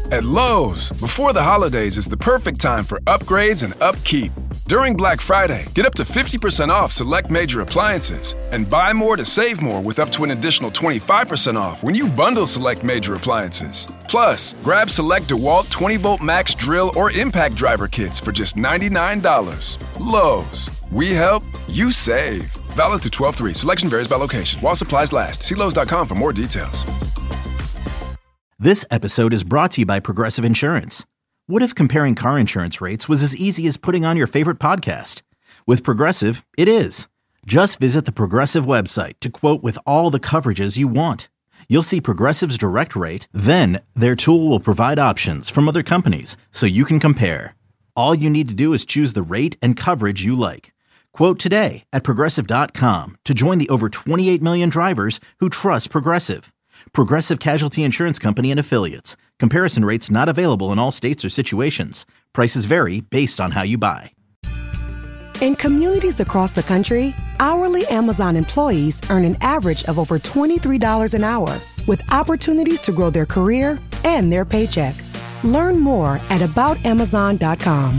At Lowe's, before the holidays is the perfect time for upgrades and upkeep. During Black Friday, get up to 50% off select major appliances and buy more to save more with up to an additional 25% off when you bundle select major appliances. Plus, grab select DeWalt 20-volt max drill or impact driver kits for just $99. Lowe's. We help, you save. Valid through 12/3. Selection varies by location. While supplies last. See Lowe's.com for more details. This episode is brought to you by Progressive Insurance. What if comparing car insurance rates was as easy as putting on your favorite podcast? With Progressive, it is. Just visit the Progressive website to quote with all the coverages you want. You'll see Progressive's direct rate, then their tool will provide options from other companies so you can compare. All you need to do is choose the rate and coverage you like. Quote today at Progressive.com to join the over 28 million drivers who trust Progressive. Progressive Casualty Insurance Company and Affiliates. Comparison rates not available in all states or situations. Prices vary based on how you buy. In communities across the country, hourly Amazon employees earn an average of over $23 an hour, with opportunities to grow their career and their paycheck. Learn more at aboutamazon.com.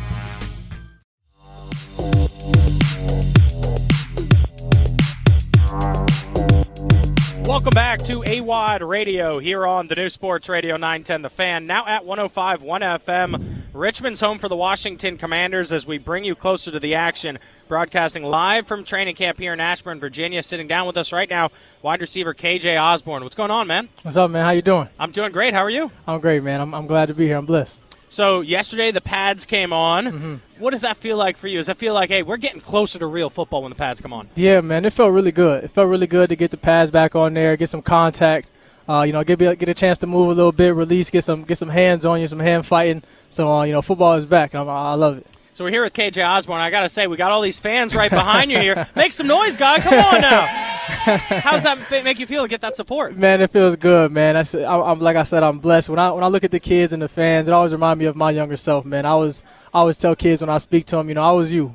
Welcome back to AWOD Radio here on the new Sports Radio 910 The Fan, now at 105.1 FM. Richmond's home for the Washington Commanders as we bring you closer to the action, broadcasting live from training camp here in Ashburn, Virginia. Sitting down with us right now, wide receiver KJ Osborne. What's going on, man? What's up, man? How you doing? I'm doing great. How are you? I'm great, man. I'm glad to be here. I'm blessed. So yesterday the pads came on. Mm-hmm. What does that feel like for you? Does that feel like, hey, we're getting closer to real football when the pads come on? Yeah, man. It felt really good. It felt really good to get the pads back on there, get some contact, get a chance to move a little bit, release, get some hands on you, some hand fighting. So, football is back, and I love it. So we're here with KJ Osborne. I got to say, we got all these fans right behind you here. Make some noise, guy. Come on now. How does that make you feel to get that support? Man, it feels good, man. I'm like I said, I'm blessed. When I look at the kids and the fans, it always reminds me of my younger self, man. I always tell kids when I speak to them, I was you.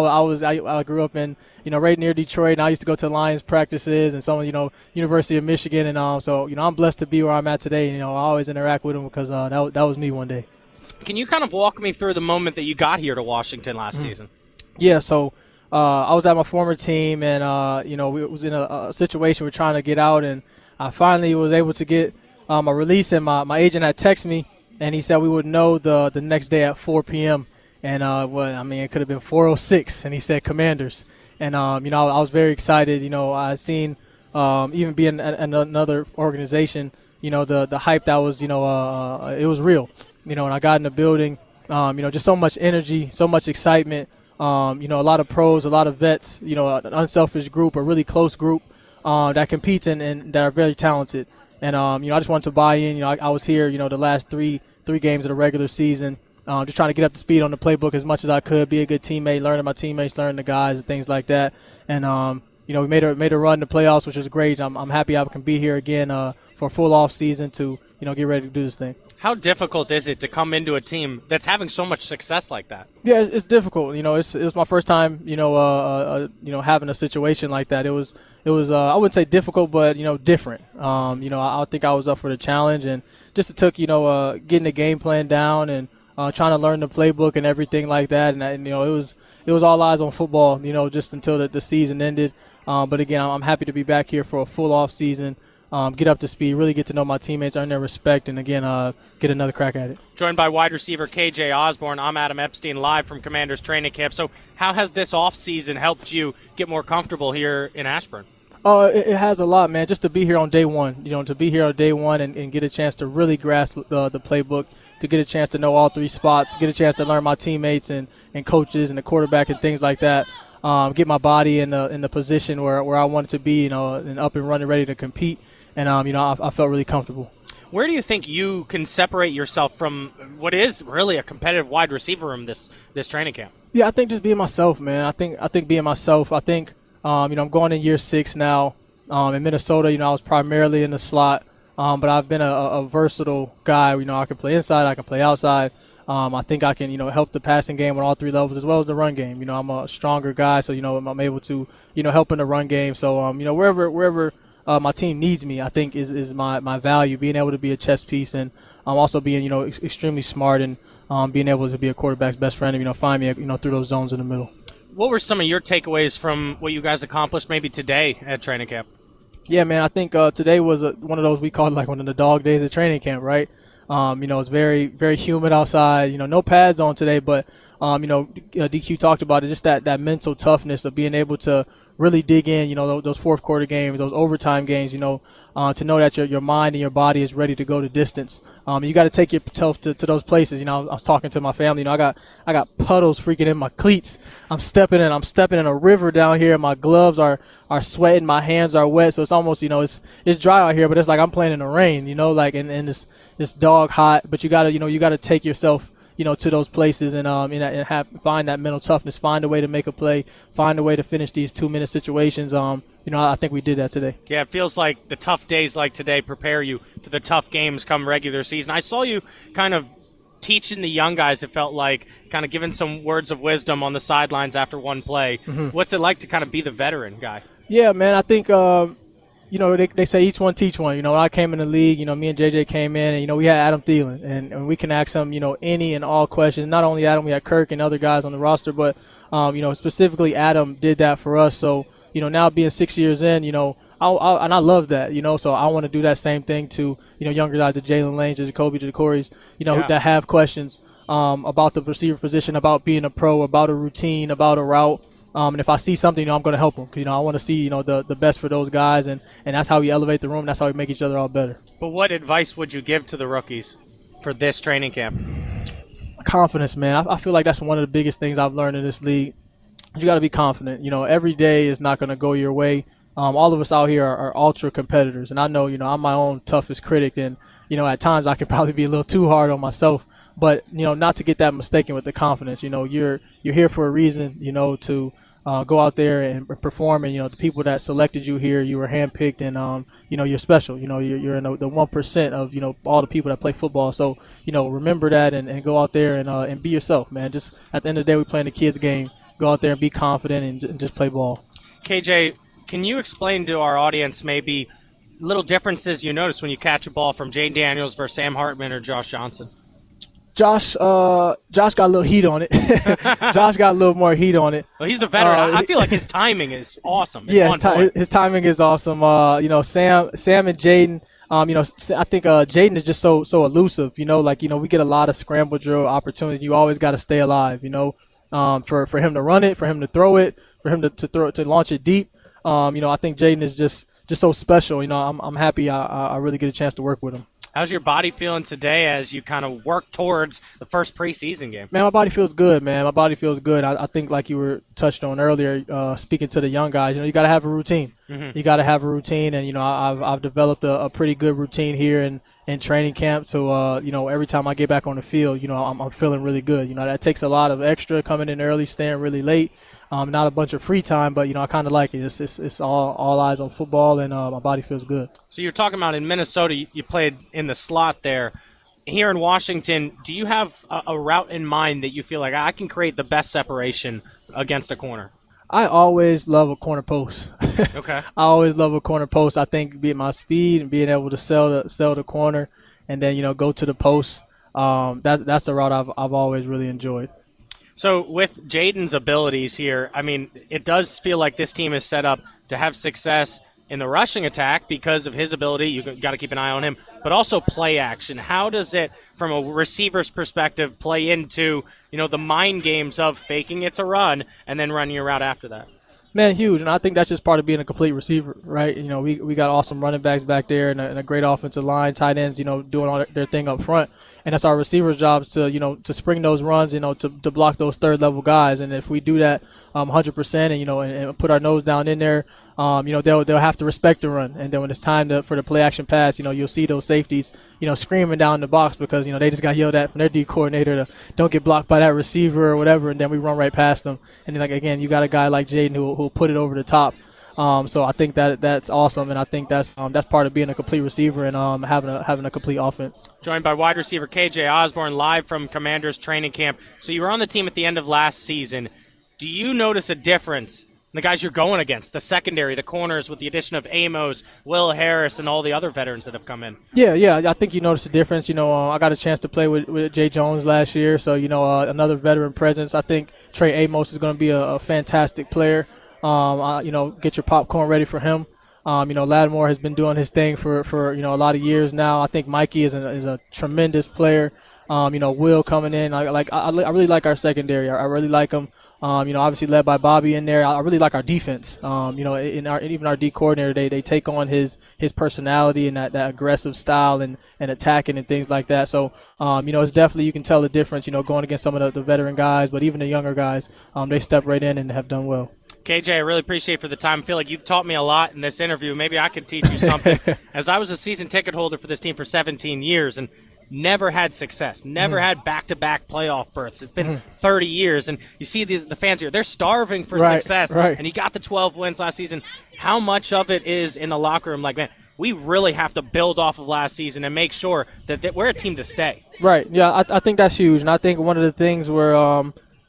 I grew up in, right near Detroit, and I used to go to Lions practices and some, University of Michigan, and so I'm blessed to be where I'm at today. I always interact with them because that was me one day. Can you kind of walk me through the moment that you got here to Washington last season? Yeah, so I was at my former team, and, we was in a situation we're trying to get out, and I finally was able to get a release, and my agent had texted me, and he said we would know the next day at 4 p.m., and, it could have been 4:06, and he said Commanders. And, I was very excited. I had seen even being in another organization, the hype that was, it was real. When I got in the building, just so much energy, so much excitement, a lot of pros, a lot of vets, an unselfish group, a really close group that competes and that are very talented. And, I just wanted to buy in. I was here, the last three games of the regular season, just trying to get up to speed on the playbook as much as I could, be a good teammate, learning my teammates, learning the guys and things like that. And, we made a run in the playoffs, which was great. I'm happy I can be here again for a full off season to, get ready to do this thing. How difficult is it to come into a team that's having so much success like that? Yeah, it's difficult. It was my first time, having a situation like that. It was I wouldn't say difficult, but different. I think I was up for the challenge, and just it took getting the game plan down and trying to learn the playbook and everything like that. And it was all eyes on football. Just until the season ended. But again, I'm happy to be back here for a full off season. Get up to speed, really get to know my teammates, earn their respect, and again, get another crack at it. Joined by wide receiver KJ Osborne, I'm Adam Epstein, live from Commanders training camp. So how has this offseason helped you get more comfortable here in Ashburn? It has a lot, man, just to be here on day one, and get a chance to really grasp the playbook, to get a chance to know all three spots, get a chance to learn my teammates and coaches and the quarterback and things like that. Get my body in the position where I wanted to be, and up and running, ready to compete. And, I felt really comfortable. Where do you think you can separate yourself from what is really a competitive wide receiver room this training camp? Yeah, I think just being myself, man. I think being myself. I think, I'm going in year 6 now. In Minnesota, I was primarily in the slot, but I've been a versatile guy. I can play inside, I can play outside. I think I can, help the passing game on all three levels as well as the run game. I'm a stronger guy, so, I'm able to, help in the run game. So, wherever my team needs me, I think is my value, being able to be a chess piece and also being, extremely smart and being able to be a quarterback's best friend and, find me, through those zones in the middle. What were some of your takeaways from what you guys accomplished maybe today at training camp? Yeah, man, I think today was one of those we called like one of the dog days of training camp, right? It's very, very humid outside. No pads on today, but DQ talked about it, just that mental toughness of being able to really dig in, those fourth quarter games, those overtime games, to know that your mind and your body is ready to go the distance. You got to take yourself to those places. I was talking to my family, I got puddles freaking in my cleats. I'm stepping in a river down here. My gloves are sweating, my hands are wet. So it's almost, it's dry out here, but it's like I'm playing in the rain, and it's dog hot, but you got to take yourself to those places and find that mental toughness, find a way to make a play, find a way to finish these 2-minute situations. I think we did that today. Yeah, it feels like the tough days like today prepare you for the tough games come regular season. I saw you kind of teaching the young guys, it felt like, kind of giving some words of wisdom on the sidelines after one play. Mm-hmm. What's it like to kind of be the veteran guy? Yeah, man, I think they say each one teach one. When I came in the league, me and JJ came in, and, we had Adam Thielen, and we can ask him, any and all questions. Not only Adam, we had Kirk and other guys on the roster, but, specifically Adam did that for us. So, now being 6 years in, I love that, so I want to do that same thing to, younger guys, the Jalen Lanes, the Jacoby, the Corys, that have questions about the receiver position, about being a pro, about a routine, about a route. And if I see something, I'm going to help them. I want to see, the best for those guys, and that's how we elevate the room. That's how we make each other all better. But what advice would you give to the rookies for this training camp? Confidence, man. I feel like that's one of the biggest things I've learned in this league. You got to be confident. Every day is not going to go your way. All of us out here are ultra competitors, and I know, I'm my own toughest critic, and at times I can probably be a little too hard on myself. But not to get that mistaken with the confidence. You're here for a reason. To go out there and perform, and the people that selected you here, you were handpicked, and you're special. You're in the 1% of all the people that play football. So remember that and go out there and be yourself, man. Just at the end of the day, we're playing the kids' game. Go out there and be confident and just play ball. KJ, can you explain to our audience maybe little differences you notice when you catch a ball from Jayden Daniels versus Sam Hartman or Josh Johnson? Josh got a little heat on it. Josh got a little more heat on it. Well, he's the veteran. I feel like his timing is awesome. His timing is awesome. Sam and Jayden. I think Jayden is just so elusive. We get a lot of scramble drill opportunity. You always got to stay alive. For him to run it, for him to throw it, for him to launch it deep. I think Jayden is just so special. I'm happy I really get a chance to work with him. How's your body feeling today as you kind of work towards the first preseason game? Man, my body feels good, man. My body feels good. I think like you were touched on earlier, speaking to the young guys, you got to have a routine. Mm-hmm. You got to have a routine, and, I've developed a pretty good routine here in training camp. So, every time I get back on the field, I'm feeling really good. That takes a lot of extra coming in early, staying really late. Not a bunch of free time, but, I kind of like it. It's all eyes on football, and my body feels good. So you're talking about in Minnesota, you played in the slot there. Here in Washington, do you have a route in mind that you feel like I can create the best separation against a corner? I always love a corner post. Okay. I always love a corner post. I think being my speed and being able to sell the corner and then, go to the post, that's the route I've always really enjoyed. So with Jayden's abilities here, it does feel like this team is set up to have success in the rushing attack because of his ability. You've got to keep an eye on him, but also play action. How does it, from a receiver's perspective, play into, the mind games of faking it's a run and then running your route after that? Man, huge, and I think that's just part of being a complete receiver, right? We got awesome running backs back there and a great offensive line, tight ends, doing all their thing up front. And it's our receivers' jobs to, to spring those runs, to block those third-level guys. And if we do that 100% and put our nose down in there, they'll have to respect the run. And then when it's time for the play-action pass, you'll see those safeties, screaming down the box because, they just got yelled at from their D coordinator to don't get blocked by that receiver or whatever, and then we run right past them. And then, again, you got a guy like Jayden who'll put it over the top. So I think that's awesome, and I think that's part of being a complete receiver and having a complete offense. Joined by wide receiver KJ Osborne, live from Commanders training camp. So you were on the team at the end of last season. Do you notice a difference the guys you're going against, the secondary, the corners with the addition of Amos, Will Harris, and all the other veterans that have come in. Yeah, I think you notice the difference. I got a chance to play with Jay Jones last year, so, another veteran presence. I think Trey Amos is going to be a fantastic player. Get your popcorn ready for him. Lattimore has been doing his thing for a lot of years now. I think Mikey is a tremendous player. Will coming in. I really like our secondary. I really like him. Obviously led by Bobby in there. I really like our defense. Even our D coordinator, they take on his personality and that aggressive style and attacking and things like that. So, it's definitely, you can tell the difference, going against some of the veteran guys, but even the younger guys, they step right in and have done well. KJ, I really appreciate for the time. I feel like you've taught me a lot in this interview. Maybe I could teach you something. As I was a season ticket holder for this team for 17 years and never had success, never had back-to-back playoff berths. It's been 30 years, and you see the fans here. They're starving for success, and you got the 12 wins last season. How much of it is in the locker room? Like, man, we really have to build off of last season and make sure that we're a team to stay. Right, yeah, I think that's huge, and I think one of the things where,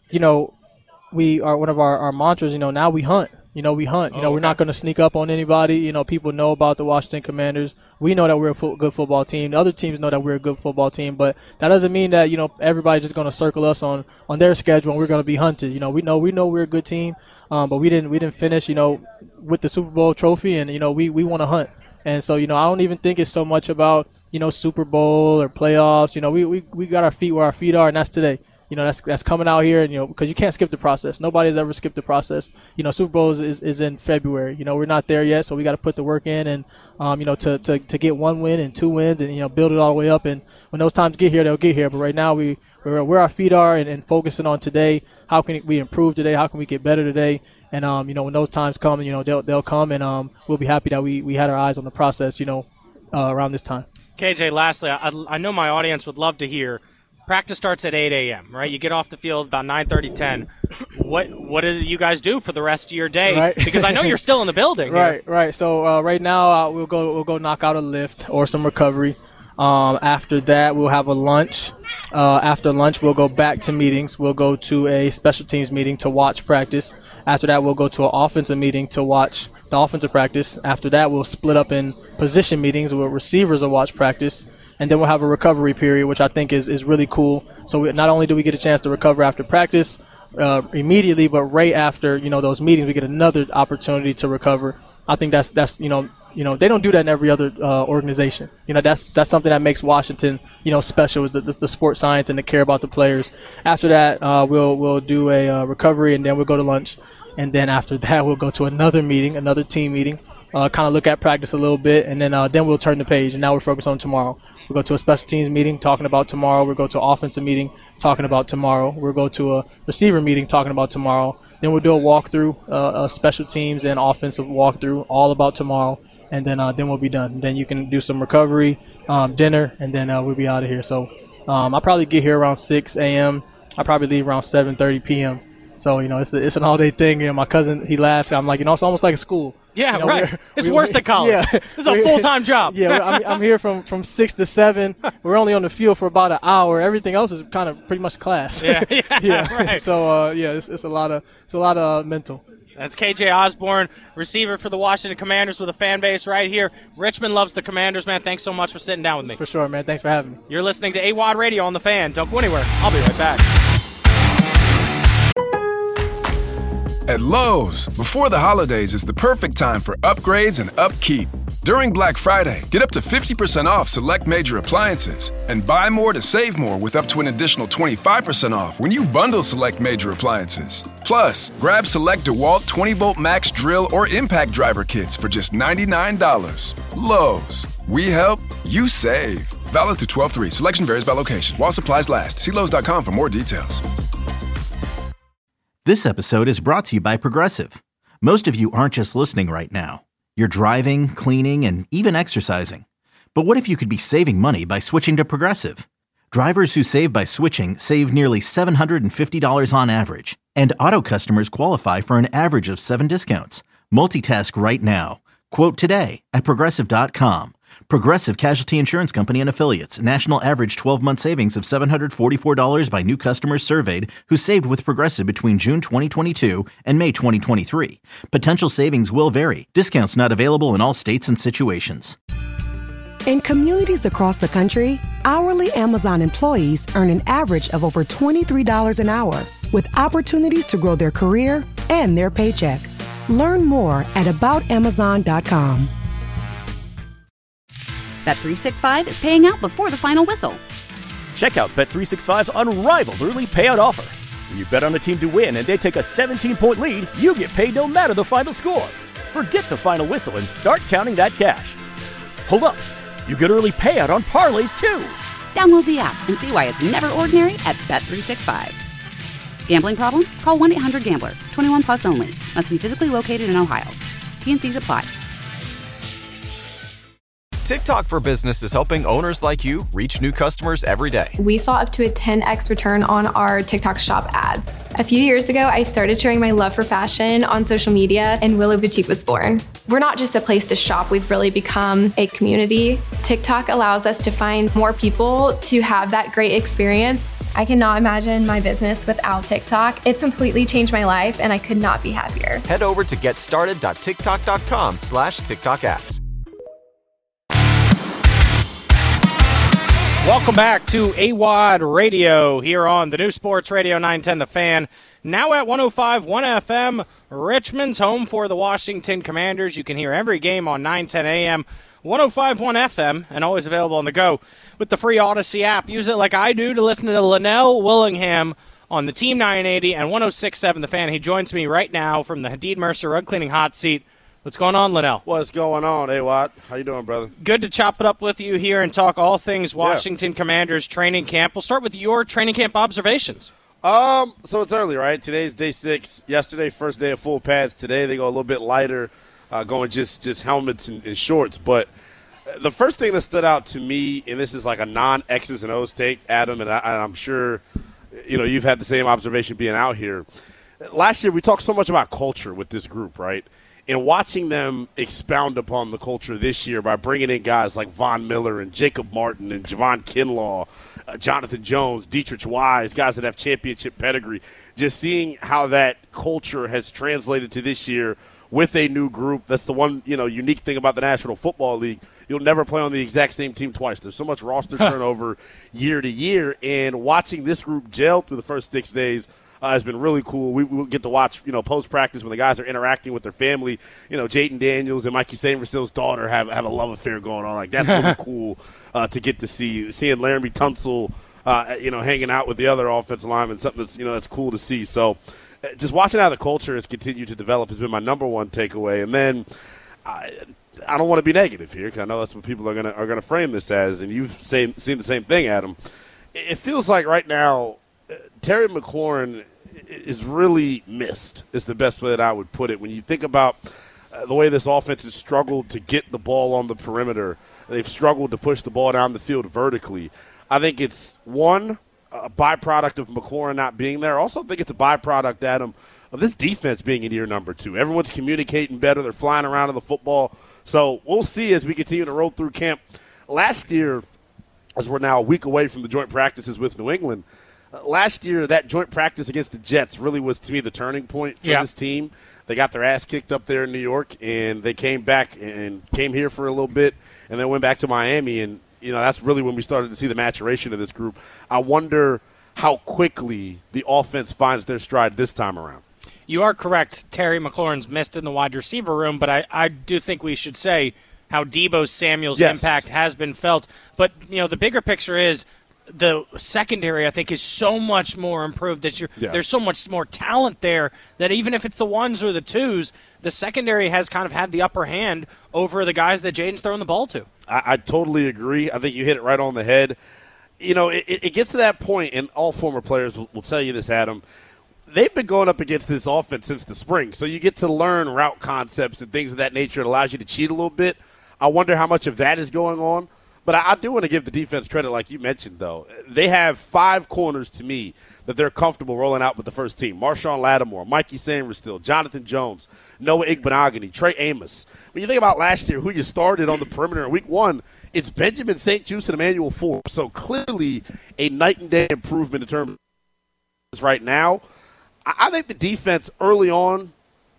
we are one of our mantras, now we hunt. We hunt. We're not going to sneak up on anybody. People know about the Washington Commanders. We know that we're a good football team. The other teams know that we're a good football team, but that doesn't mean that, everybody's just going to circle us on their schedule and we're going to be hunted. We know we're a good team, but we didn't finish, with the Super Bowl trophy, and, we want to hunt. And so, I don't even think it's so much about, Super Bowl or playoffs. We got our feet where our feet are, and that's today. That's coming out here, and, because you can't skip the process. Nobody has ever skipped the process. Super Bowl is in February. We're not there yet, so we got to put the work in and, to get one win and 2 wins and, build it all the way up. And when those times get here, they'll get here. But right now, we're where our feet are and focusing on today. How can we improve today? How can we get better today? And, when those times come, they'll come, and we'll be happy that we had our eyes on the process, around this time. KJ, lastly, I know my audience would love to hear. Practice starts at 8 a.m., right? You get off the field about 9:30, 10. What do you guys do for the rest of your day? Right. Because I know you're still in the building. Right. So right now we'll go knock out a lift or some recovery. After that, we'll have a lunch. After lunch, we'll go back to meetings. We'll go to a special teams meeting to watch practice. After that, we'll go to an offensive meeting to watch the offensive practice. After that, we'll split up in position meetings where receivers will watch practice. And then we'll have a recovery period, which I think is really cool. So not only do we get a chance to recover after practice immediately, but right after, those meetings, we get another opportunity to recover. I think that's they don't do that in every other organization. That's something that makes Washington, special, is the sports science and the care about the players. After that, we'll do a recovery, and then we'll go to lunch. And then after that, we'll go to another meeting, another team meeting, kind of look at practice a little bit, and then we'll turn the page, and now we're focused on tomorrow. We'll go to a special teams meeting talking about tomorrow. We'll go to an offensive meeting talking about tomorrow. We'll go to a receiver meeting talking about tomorrow. Then we'll do a walkthrough, special teams and offensive walkthrough, all about tomorrow. And then we'll be done. Then you can do some recovery, dinner, and then we'll be out of here. So I'll probably get here around 6 a.m. I'll probably leave around 7:30 p.m. So, it's an all-day thing. My cousin, he laughs. I'm like, it's almost like a school. Yeah, right. It's worse than college. Yeah. This is a full-time job. Yeah, I'm here from 6 to 7. We're only on the field for about an hour. Everything else is kind of pretty much class. Yeah. Right. So, it's a lot of mental. That's KJ Osborne, receiver for the Washington Commanders with a fan base right here. Richmond loves the Commanders, man. Thanks so much for sitting down with me. For sure, man. Thanks for having me. You're listening to AWadd Radio on The Fan. Don't go anywhere. I'll be right back. At Lowe's, before the holidays is the perfect time for upgrades and upkeep. During Black Friday, get up to 50% off select major appliances and buy more to save more with up to an additional 25% off when you bundle select major appliances. Plus, grab select DeWalt 20-volt max drill or impact driver kits for just $99. Lowe's, we help, you save. Valid through 12/3. Selection varies by location. While supplies last. See Lowe's.com for more details. This episode is brought to you by Progressive. Most of you aren't just listening right now. You're driving, cleaning, and even exercising. But what if you could be saving money by switching to Progressive? Drivers who save by switching save nearly $750 on average. And auto customers qualify for an average of 7 discounts. Multitask right now. Quote today at Progressive.com. Progressive Casualty Insurance Company and Affiliates. National average 12-month savings of $744 by new customers surveyed who saved with Progressive between June 2022 and May 2023. Potential savings will vary. Discounts not available in all states and situations. In communities across the country, hourly Amazon employees earn an average of over $23 an hour, with opportunities to grow their career and their paycheck. Learn more at aboutamazon.com. Bet365 is paying out before the final whistle. Check out Bet365's unrivaled early payout offer. When you bet on a team to win and they take a 17-point lead, you get paid no matter the final score. Forget the final whistle and start counting that cash. Hold up. You get early payout on parlays, too. Download the app and see why it's never ordinary at Bet365. Gambling problem? Call 1-800-GAMBLER. 21 plus only. Must be physically located in Ohio. T&Cs apply. TikTok for Business is helping owners like you reach new customers every day. We saw up to a 10x return on our TikTok shop ads. A few years ago, I started sharing my love for fashion on social media, and Willow Boutique was born. We're not just a place to shop, we've really become a community. TikTok allows us to find more people to have that great experience. I cannot imagine my business without TikTok. It's completely changed my life, and I could not be happier. Head over to getstarted.tiktok.com/TikTok ads. Welcome back to AWOD Radio here on the new Sports Radio 910 The Fan. Now at 105.1 FM, Richmond's home for the Washington Commanders. You can hear every game on 910 AM, 105.1 FM, and always available on the go with the free Odyssey app. Use it like I do to listen to Linnell Willingham on the Team 980 and 106.7 The Fan. He joins me right now from the Hadid Mercer Rug Cleaning Hot Seat. What's going on, Linnell? What's going on, Watt? How you doing, brother? Good to chop it up with you here and talk all things Washington Commanders training camp. We'll start with your training camp observations. So it's early, right? Today's day 6. Yesterday, first day of full pads. Today they go a little bit lighter, going just helmets and shorts. But the first thing that stood out to me, and this is like a non-X's and O's take, Adam, and I'm sure you've had the same observation being out here. Last year we talked so much about culture with this group, right? And watching them expound upon the culture this year by bringing in guys like Von Miller and Jacob Martin and Javon Kinlaw, Jonathan Jones, Dietrich Wise, guys that have championship pedigree, just seeing how that culture has translated to this year with a new group. That's the one, unique thing about the National Football League. You'll never play on the exact same team twice. There's so much roster turnover year to year, and watching this group gel through the first 6 days has been really cool. We get to watch, post-practice when the guys are interacting with their family. Jayden Daniels and Mikey Sainverstill's daughter have a love affair going on. Like, that's really cool to get to see. Seeing Laramie Tunsil, hanging out with the other offensive linemen, something that's, that's cool to see. So just watching how the culture has continued to develop has been my number one takeaway. And then I don't want to be negative here because I know that's what people are gonna frame this as, and you've seen the same thing, Adam. It feels like right now Terry McLaurin is really missed, is the best way that I would put it. When you think about the way this offense has struggled to get the ball on the perimeter, they've struggled to push the ball down the field vertically. I think it's, one, a byproduct of McLaurin not being there. I also think it's a byproduct, Adam, of this defense being in year number 2. Everyone's communicating better. They're flying around in the football. So we'll see as we continue to roll through camp. Last year, as we're now a week away from the joint practices with New England, last year, that joint practice against the Jets really was, to me, the turning point for this team. They got their ass kicked up there in New York, and they came back and came here for a little bit, and then went back to Miami. And, that's really when we started to see the maturation of this group. I wonder how quickly the offense finds their stride this time around. You are correct. Terry McLaurin's missed in the wide receiver room, but I do think we should say how Deebo Samuel's impact has been felt. But, the bigger picture is – the secondary, I think, is so much more improved. There's so much more talent there that even if it's the ones or the twos, the secondary has kind of had the upper hand over the guys that Jaden's throwing the ball to. I totally agree. I think you hit it right on the head. It gets to that point, and all former players will tell you this, Adam. They've been going up against this offense since the spring, so you get to learn route concepts and things of that nature. It allows you to cheat a little bit. I wonder how much of that is going on. But I do want to give the defense credit, like you mentioned, though. They have 5 corners to me that they're comfortable rolling out with the first team. Marshawn Lattimore, Mikey Sainristil, Jonathan Jones, Noah Igbenogany, Trey Amos. When you think about last year, who you started on the perimeter in week 1, it's Benjamin St-Juste and Emmanuel Forbes. So clearly a night and day improvement in terms of right now. I think the defense early on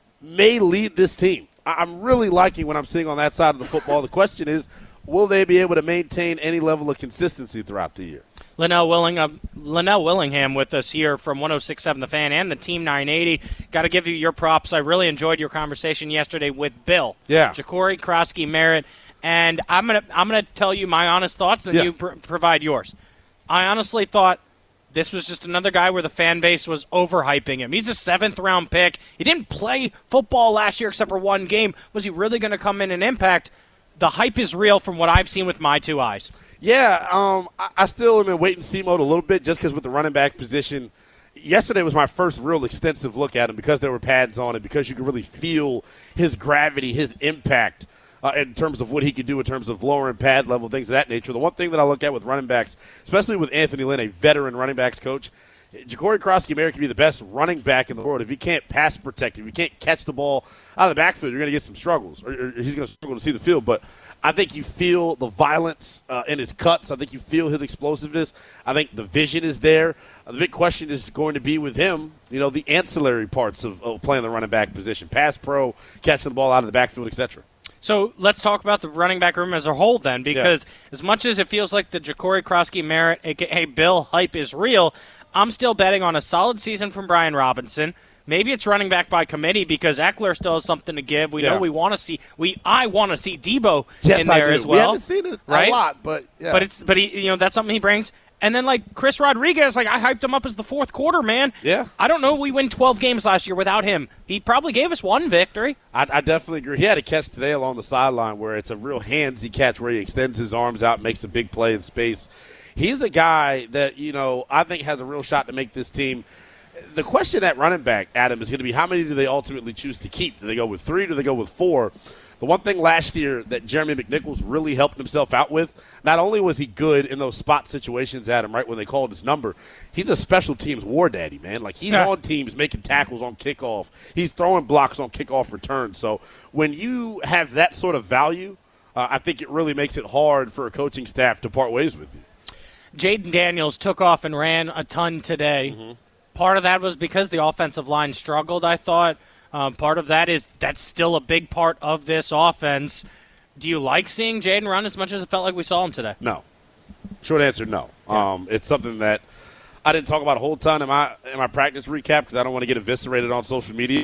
may lead this team. I'm really liking what I'm seeing on that side of the football. The question is, will they be able to maintain any level of consistency throughout the year? Linnell Willingham with us here from 106.7 The Fan and the Team 980. Got to give you your props. I really enjoyed your conversation yesterday with Bill. Yeah. Jacory Krosky-Merritt. And I'm gonna tell you my honest thoughts, and then you provide yours. I honestly thought this was just another guy where the fan base was overhyping him. He's a 7th-round pick. He didn't play football last year except for 1 game. Was he really going to come in and impact? The hype is real from what I've seen with my 2 eyes. Yeah, I still am in wait-and-see mode a little bit just because with the running back position, yesterday was my first real extensive look at him because there were pads on it, because you could really feel his gravity, his impact in terms of what he could do in terms of lowering pad level, things of that nature. The one thing that I look at with running backs, especially with Anthony Lynn, a veteran running backs coach, Jacory Krosky-Merritt can be the best running back in the world. If he can't pass protect, if you can't catch the ball out of the backfield, you're going to get some struggles, or he's going to struggle to see the field. But I think you feel the violence in his cuts. I think you feel his explosiveness. I think the vision is there. The big question is going to be with him, the ancillary parts of playing the running back position, pass pro, catching the ball out of the backfield, etc. So let's talk about the running back room as a whole then, because as much as it feels like the Jacory Krosky-Merritt, a.k.a. Bill, hype is real, I'm still betting on a solid season from Brian Robinson. Maybe it's running back by committee because Eckler still has something to give. We know we want to see. I want to see Debo in there as well. We haven't seen it a lot, but yeah. But he, that's something he brings. And then like Chris Rodriguez, I hyped him up as the 4th quarter man. Yeah. I don't know. We win 12 games last year without him. He probably gave us 1 victory. I definitely agree. He had a catch today along the sideline where it's a real handsy catch where he extends his arms out, makes a big play in space. He's a guy that, I think has a real shot to make this team. The question at running back, Adam, is going to be how many do they ultimately choose to keep? Do they go with 3? Do they go with 4? The one thing last year that Jeremy McNichols really helped himself out with, not only was he good in those spot situations, Adam, right, when they called his number, he's a special teams war daddy, man. Like, he's on teams making tackles on kickoff. He's throwing blocks on kickoff return. So when you have that sort of value, I think it really makes it hard for a coaching staff to part ways with you. Jaden Daniels took off and ran a ton today. Mm-hmm. Part of that was because the offensive line struggled, I thought. Part of that is that's still a big part of this offense. Do you like seeing Jaden run as much as it felt like we saw him today? No. Short answer, no. Yeah. It's something that I didn't talk about a whole ton in my practice recap because I don't want to get eviscerated on social media.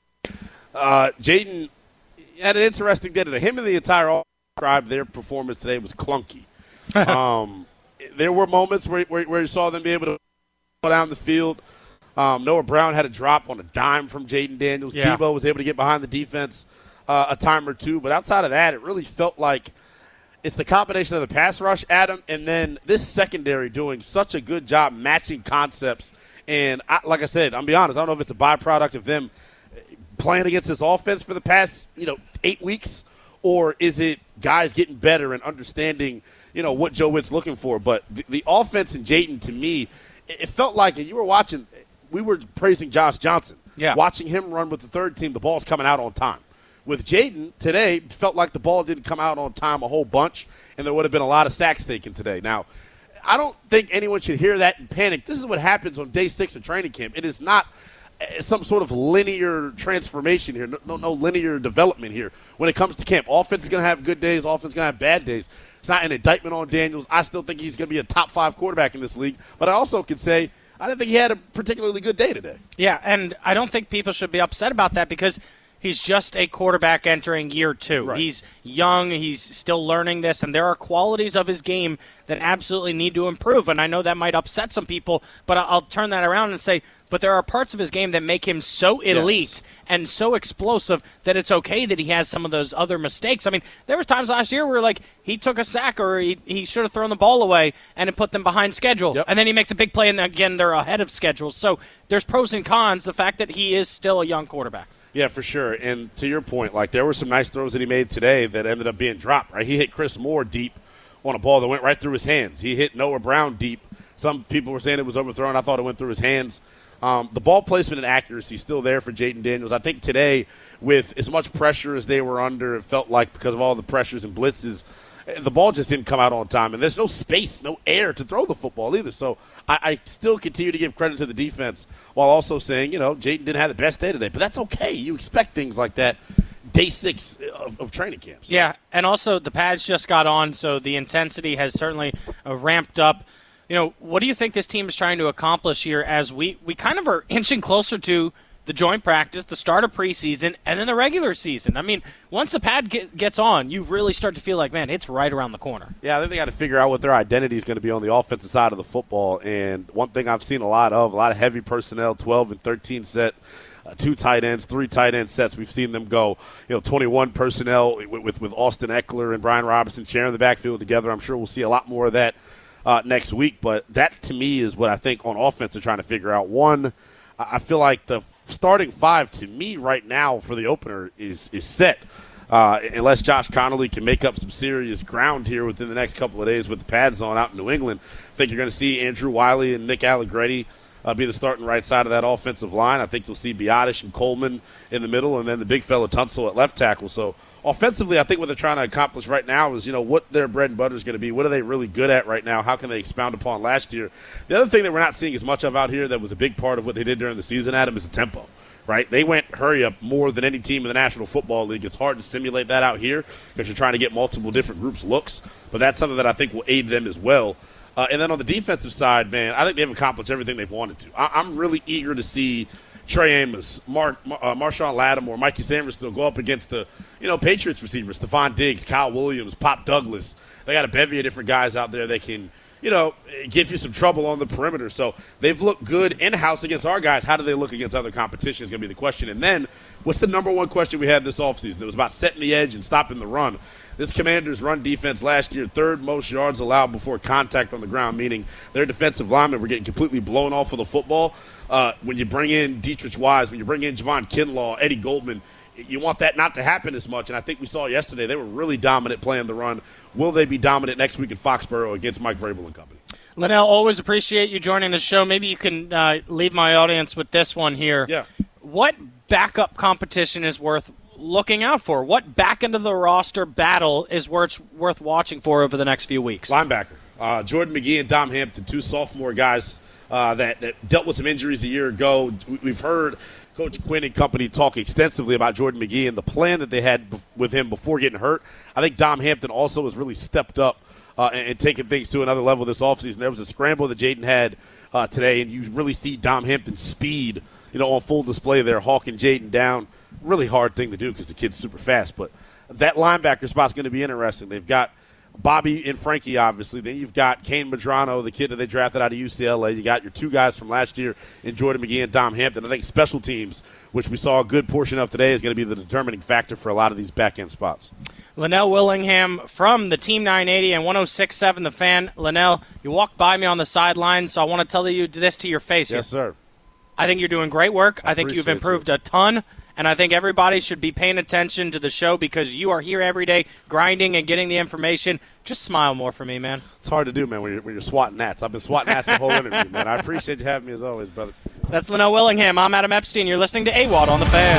Jaden had an interesting day today. Him and the entire offense described their performance today was clunky. There were moments where you saw them be able to go down the field. Noah Brown had a drop on a dime from Jaden Daniels. Yeah. Debo was able to get behind the defense a time or two. But outside of that, it really felt like it's the combination of the pass rush, Adam, and then this secondary doing such a good job matching concepts. And like I said, I'm be honest, I don't know if it's a byproduct of them playing against this offense for the past 8 weeks, or is it guys getting better and understanding what Joe Witt's looking for. But the offense in Jaden, to me, it felt like, and you were watching, we were praising Josh Johnson. Yeah. Watching him run with the third team, the ball's coming out on time. With Jaden today, it felt like the ball didn't come out on time a whole bunch, and there would have been a lot of sacks taken today. Now, I don't think anyone should hear that and panic. This is what happens on day 6 of training camp. It is not some sort of linear transformation here, no linear development here. When it comes to camp, offense is going to have good days, offense is going to have bad days. It's not an indictment on Daniels. I still think he's going to be a top 5 quarterback in this league, but I also could say I didn't think he had a particularly good day today. Yeah, and I don't think people should be upset about that because he's just a quarterback entering year 2. Right. He's young. He's still learning this, and there are qualities of his game that absolutely need to improve. And I know that might upset some people, but I'll turn that around and say, but there are parts of his game that make him so elite and so explosive that it's okay that he has some of those other mistakes. I mean, there was times last year where, like, he took a sack or he should have thrown the ball away and it put them behind schedule. Yep. And then he makes a big play, and again, they're ahead of schedule. So there's pros and cons, the fact that he is still a young quarterback. Yeah, for sure. And to your point, like, there were some nice throws that he made today that ended up being dropped, right? He hit Chris Moore deep on a ball that went right through his hands. He hit Noah Brown deep. Some people were saying it was overthrown. I thought it went through his hands. The ball placement and accuracy still there for Jayden Daniels. I think today, with as much pressure as they were under, it felt like because of all the pressures and blitzes, the ball just didn't come out on time. And there's no space, no air to throw the football either. So I still continue to give credit to the defense while also saying, Jayden didn't have the best day today. But that's okay. You expect things like that day 6 of training camps. So. Yeah, and also the pads just got on, so the intensity has certainly ramped up. What do you think this team is trying to accomplish here as we kind of are inching closer to the joint practice, the start of preseason, and then the regular season? I mean, once the pad gets on, you really start to feel like, man, it's right around the corner. Yeah, I think they got to figure out what their identity is going to be on the offensive side of the football. And one thing I've seen a lot of heavy personnel, 12 and 13 set, 2 tight ends, 3 tight end sets. We've seen them go, 21 personnel with Austin Eckler and Brian Robinson sharing the backfield together. I'm sure we'll see a lot more of that next week, but that to me is what I think on offense they're trying to figure out. One, I feel like the starting 5 to me right now for the opener is set. Unless Josh Connolly can make up some serious ground here within the next couple of days with the pads on out in New England, I think you're going to see Andrew Wiley and Nick Allegretti be the starting right side of that offensive line. I think you'll see Biotish and Coleman in the middle, and then the big fella Tunsil at left tackle. So offensively, I think what they're trying to accomplish right now is, what their bread and butter is going to be. What are they really good at right now? How can they expound upon last year? The other thing that we're not seeing as much of out here that was a big part of what they did during the season, Adam, is the tempo, right? They went hurry up more than any team in the National Football League. It's hard to simulate that out here because you're trying to get multiple different groups' looks, but that's something that I think will aid them as well. And then on the defensive side, man, I think they've accomplished everything they've wanted to. I'm really eager to see Trey Amos, Marshawn Lattimore, Mikey Sanders still go up against the, Patriots receivers, Stephon Diggs, Kyle Williams, Pop Douglas. They got a bevy of different guys out there that can, give you some trouble on the perimeter. So they've looked good in-house against our guys. How do they look against other competition is going to be the question. And then what's the number one question we had this offseason? It was about setting the edge and stopping the run. This Commanders' run defense last year, 3rd most yards allowed before contact on the ground, meaning their defensive linemen were getting completely blown off of the football. When you bring in Dietrich Wise, when you bring in Javon Kinlaw, Eddie Goldman, you want that not to happen as much. And I think we saw yesterday they were really dominant playing the run. Will they be dominant next week in Foxborough against Mike Vrabel and company? Linnell, always appreciate you joining the show. Maybe you can leave my audience with this one here. Yeah. What backup competition is worth looking out for? What back into the roster battle is worth watching for over the next few weeks? Linebacker. Jordan McGee and Dom Hampton, 2 sophomore guys that dealt with some injuries a year ago. We've heard Coach Quinn and company talk extensively about Jordan McGee and the plan that they had with him before getting hurt. I think Dom Hampton also has really stepped up and taken things to another level this offseason. There was a scramble that Jayden had today, and you really see Dom Hampton's speed, on full display there, hawking Jayden down. Really hard thing to do because the kid's super fast. But that linebacker spot's going to be interesting. They've got Bobby and Frankie, obviously. Then you've got Kane Medrano, the kid that they drafted out of UCLA. You got your 2 guys from last year in Jordan McGee and Dom Hampton. I think special teams, which we saw a good portion of today, is going to be the determining factor for a lot of these back-end spots. Linnell Willingham from the Team 980 and 106.7 The Fan. Linnell, you walked by me on the sidelines, so I want to tell you this to your face. Yes, sir. I think you're doing great work. I think you've improved a ton. And I think everybody should be paying attention to the show because you are here every day grinding and getting the information. Just smile more for me, man. It's hard to do, man, when you're swatting gnats. I've been swatting gnats the whole interview, man. I appreciate you having me as always, brother. That's Linnell Willingham. I'm Adam Epstein. You're listening to AWOD on The Fan.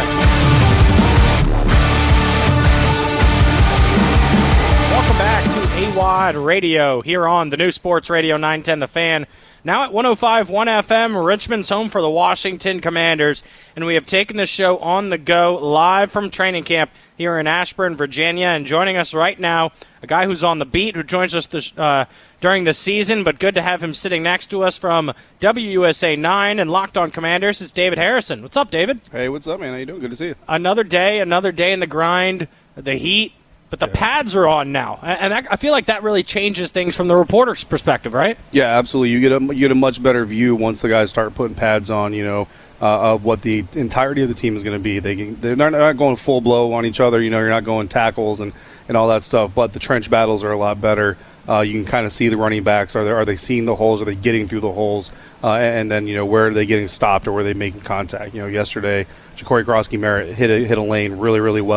Welcome back to AWOD Radio here on the new Sports Radio 910 The Fan. Now at 105.1 FM, Richmond's home for the Washington Commanders, and we have taken the show on the go live from training camp here in Ashburn, Virginia. And joining us right now, a guy who's on the beat, who joins us during the season, but good to have him sitting next to us from WUSA 9 and Locked On Commanders. It's David Harrison. What's up, David? Hey, what's up, man? How you doing? Good to see you. Another day in the grind, the heat. But the pads are on now, and I feel like that really changes things from the reporter's perspective, right? Yeah, absolutely. You get a much better view once the guys start putting pads on, of what the entirety of the team is going to be. They're not going full blow on each other. You're not going tackles and all that stuff, but the trench battles are a lot better. You can kind of see the running backs. Are they seeing the holes? Are they getting through the holes? And then, where are they getting stopped or where are they making contact? Yesterday, Ja'Cory Krosky-Merritt hit a lane really, really well.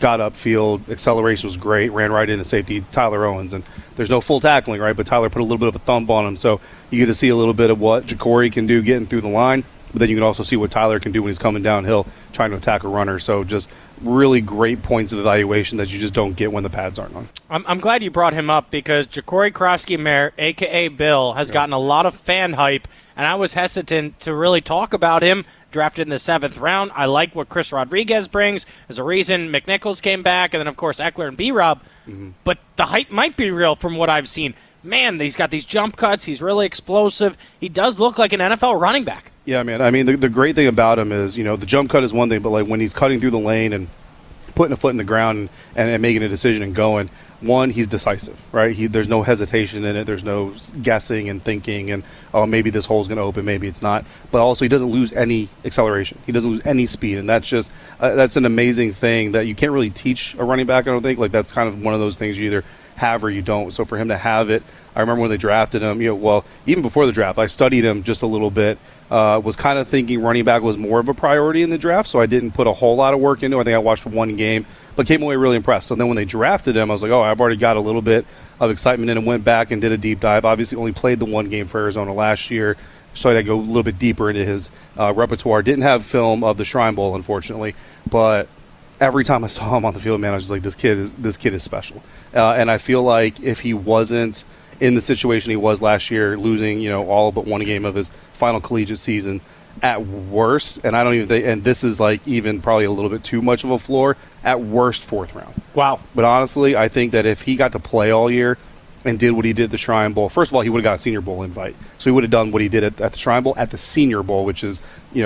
got upfield, acceleration was great, ran right into safety Tyler Owens, and there's no full tackling, right? But Tyler put a little bit of a thump on him, so you get to see a little bit of what Jacory can do getting through the line, but then you can also see what Tyler can do when he's coming downhill trying to attack a runner. So just really great points of evaluation that you just don't get when the pads aren't on. I'm glad you brought him up because Jacory Krosky-Mayer, a.k.a. Bill, has gotten a lot of fan hype, and I was hesitant to really talk about him. Drafted in the 7th round. I like what Chris Rodriguez brings. There's a reason McNichols came back, and then, of course, Eckler and B-Rob. But the hype might be real from what I've seen. Man, he's got these jump cuts. He's really explosive. He does look like an NFL running back. Yeah, man. I mean, the great thing about him is, the jump cut is one thing, but like when he's cutting through the lane and putting a foot in the ground and making a decision and going, one, he's decisive, right? There's no hesitation in it. There's no guessing and thinking and, oh, maybe this hole's going to open, maybe it's not. But also he doesn't lose any acceleration. He doesn't lose any speed, and that's just that's an amazing thing that you can't really teach a running back, I don't think. Like, that's kind of one of those things you either have or you don't. So for him to have it, I remember when they drafted him, even before the draft, I studied him just a little bit, was kind of thinking running back was more of a priority in the draft, so I didn't put a whole lot of work into it. I think I watched one game, but came away really impressed. So then when they drafted him, I was like, oh, I've already got a little bit of excitement in, and went back and did a deep dive. Obviously only played the one game for Arizona last year, so I had to go a little bit deeper into his repertoire. Didn't have film of the Shrine Bowl, unfortunately, but every time I saw him on the field, man, I was just like, this kid is special. And I feel like if he wasn't in the situation he was last year, losing, all but one game of his final collegiate season, at worst, and I don't even think, and this is like even probably a little bit too much of a floor, at worst 4th round. Wow. But honestly, I think that if he got to play all year and did what he did at the Shrine Bowl, first of all, he would have got a Senior Bowl invite. So he would have done what he did at the Shrine Bowl at the Senior Bowl, which is,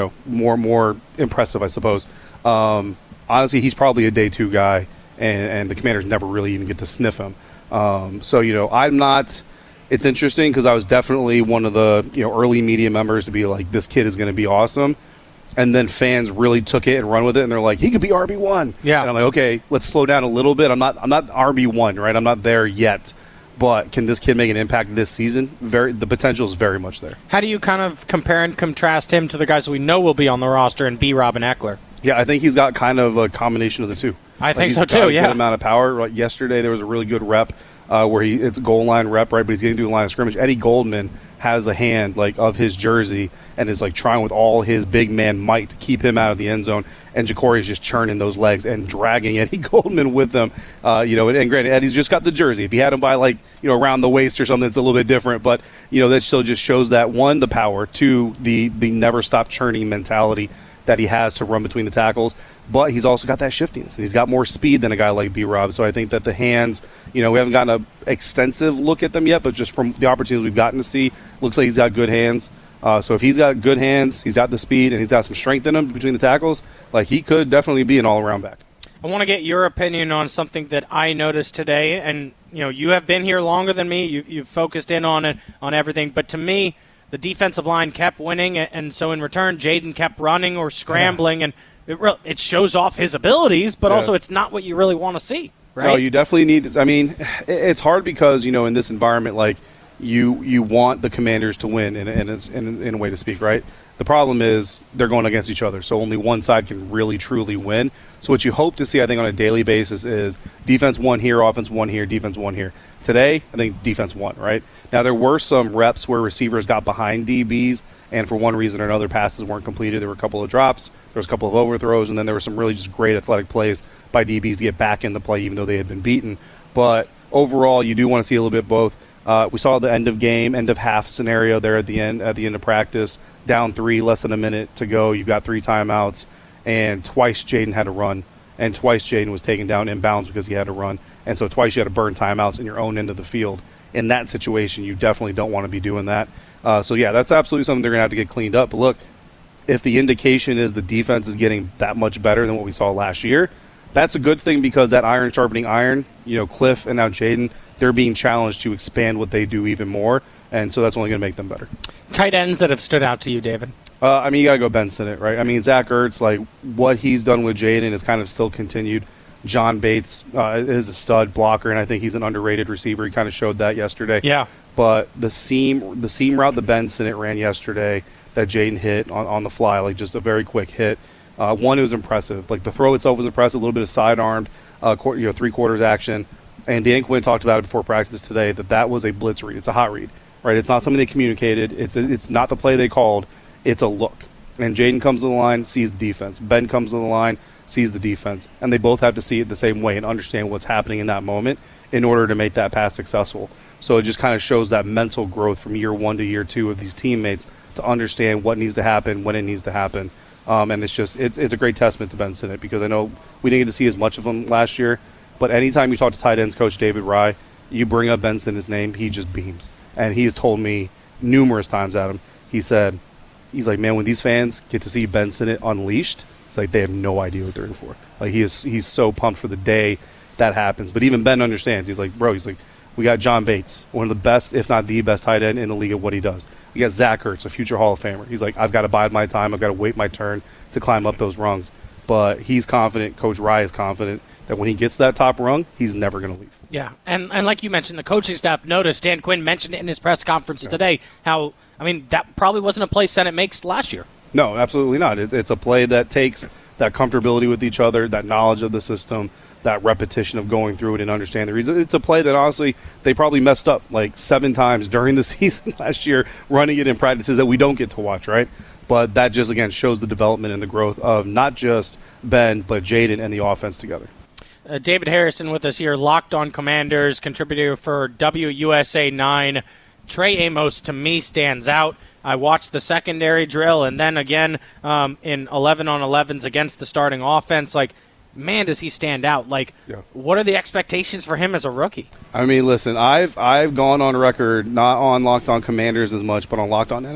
more impressive, I suppose. Honestly, he's probably a day 2 guy, and the Commanders never really even get to sniff him. So, I'm not – it's interesting because I was definitely one of the early media members to be like, this kid is going to be awesome. And then fans really took it and run with it, and they're like, he could be RB1. Yeah. And I'm like, okay, let's slow down a little bit. I'm not RB1, right? I'm not there yet. But can this kid make an impact this season? The potential is very much there. How do you kind of compare and contrast him to the guys we know will be on the roster in B-Rob and Eckler? Yeah, I think he's got kind of a combination of the two. I think so he's too, got a yeah. good amount of power. Like yesterday, there was a really good rep where it's goal line rep, right? But he's getting through the line of scrimmage. Eddie Goldman has a hand of his jersey and is trying with all his big man might to keep him out of the end zone. And Jacory is just churning those legs and dragging Eddie Goldman with them. And granted, Eddie's just got the jersey. If he had him by around the waist or something, it's a little bit different. But that still just shows that, one, the power, two, the never stop churning mentality that he has to run between the tackles, but he's also got that shiftiness, and he's got more speed than a guy like B-Rob. So I think that the hands, we haven't gotten an extensive look at them yet, but just from the opportunities we've gotten to see, looks like he's got good hands. So if he's got good hands, he's got the speed, and he's got some strength in him between the tackles, he could definitely be an all-around back. I want to get your opinion on something that I noticed today, and you have been here longer than me. You've focused in on it, on everything, but to me, the defensive line kept winning, and so in return, Jaden kept running or scrambling, and it shows off his abilities, but also it's not what you really want to see, right? No, you definitely need – I mean, it's hard because, in this environment, you want the Commanders to win in a way to speak, right? The problem is they're going against each other, so only one side can really, truly win. So what you hope to see, I think, on a daily basis is defense won here, offense won here, defense won here. Today, I think defense won, right? Now, there were some reps where receivers got behind DBs, and for one reason or another, passes weren't completed. There were a couple of drops, there was a couple of overthrows, and then there were some really just great athletic plays by DBs to get back in the play, even though they had been beaten. But overall, you do want to see a little bit both. We saw the end of game, end of half scenario there at the end of practice. Down 3, less than a minute to go. You've got 3 timeouts, and twice Jaden had to run, and twice Jaden was taken down in bounds because he had to run. And so twice you had to burn timeouts in your own end of the field. In that situation, you definitely don't want to be doing that. So, yeah, that's absolutely something they're going to have to get cleaned up. But, look, if the indication is the defense is getting that much better than what we saw last year, that's a good thing because that iron sharpening iron, Cliff and now Jaden, they're being challenged to expand what they do even more, and so that's only going to make them better. Tight ends that have stood out to you, David? You got to go Ben Sinnott, right? I mean, Zach Ertz, what he's done with Jaden is kind of still continued. John Bates is a stud blocker, and I think he's an underrated receiver. He kind of showed that yesterday. Yeah. But the seam route that Ben Sinnott ran yesterday that Jaden hit on the fly, just a very quick hit. One, it was impressive. The throw itself was impressive, a little bit of side-armed. three-quarters action. And Dan Quinn talked about it before practice today, that was a blitz read. It's a hot read, right? It's not something they communicated. It's not the play they called. It's a look. And Jaden comes to the line, sees the defense. Ben comes to the line, sees the defense. And they both have to see it the same way and understand what's happening in that moment in order to make that pass successful. So it just kind of shows that mental growth from year 1 to year 2 of these teammates to understand what needs to happen, when it needs to happen. And it's a great testament to Ben Sinnott, because I know we didn't get to see as much of him last year. But anytime you talk to tight ends coach David Rye, you bring up Ben Sinnott's name, he just beams. And he has told me numerous times, Adam, he's like, man, when these fans get to see Ben Sinnott unleashed, it's like they have no idea what they're in for. Like he's so pumped for the day that happens. But even Ben understands. He's like, we got John Bates, one of the best, if not the best tight end in the league at what he does. We got Zach Ertz, a future Hall of Famer. He's like, I've got to bide my time. I've got to wait my turn to climb up those rungs. But he's confident. Coach Rye is confident that when he gets to that top rung, he's never going to leave. Yeah, and like you mentioned, the coaching staff noticed. Dan Quinn mentioned it in his press conference today how, that probably wasn't a play Sinnott makes last year. No, absolutely not. It's a play that takes that comfortability with each other, that knowledge of the system, that repetition of going through it and understand the reason. It's a play that, honestly, they probably messed up like 7 times during the season last year, running it in practices that we don't get to watch, right? But that just, again, shows the development and the growth of not just Ben, but Jaden and the offense together. David Harrison with us here, Locked On Commanders, contributor for WUSA 9. Trey Amos, to me, stands out. I watched the secondary drill, and then again in 11-on-11s against the starting offense. Man, does he stand out. What are the expectations for him as a rookie? Listen, I've gone on record, not on Locked On Commanders as much, but on Locked On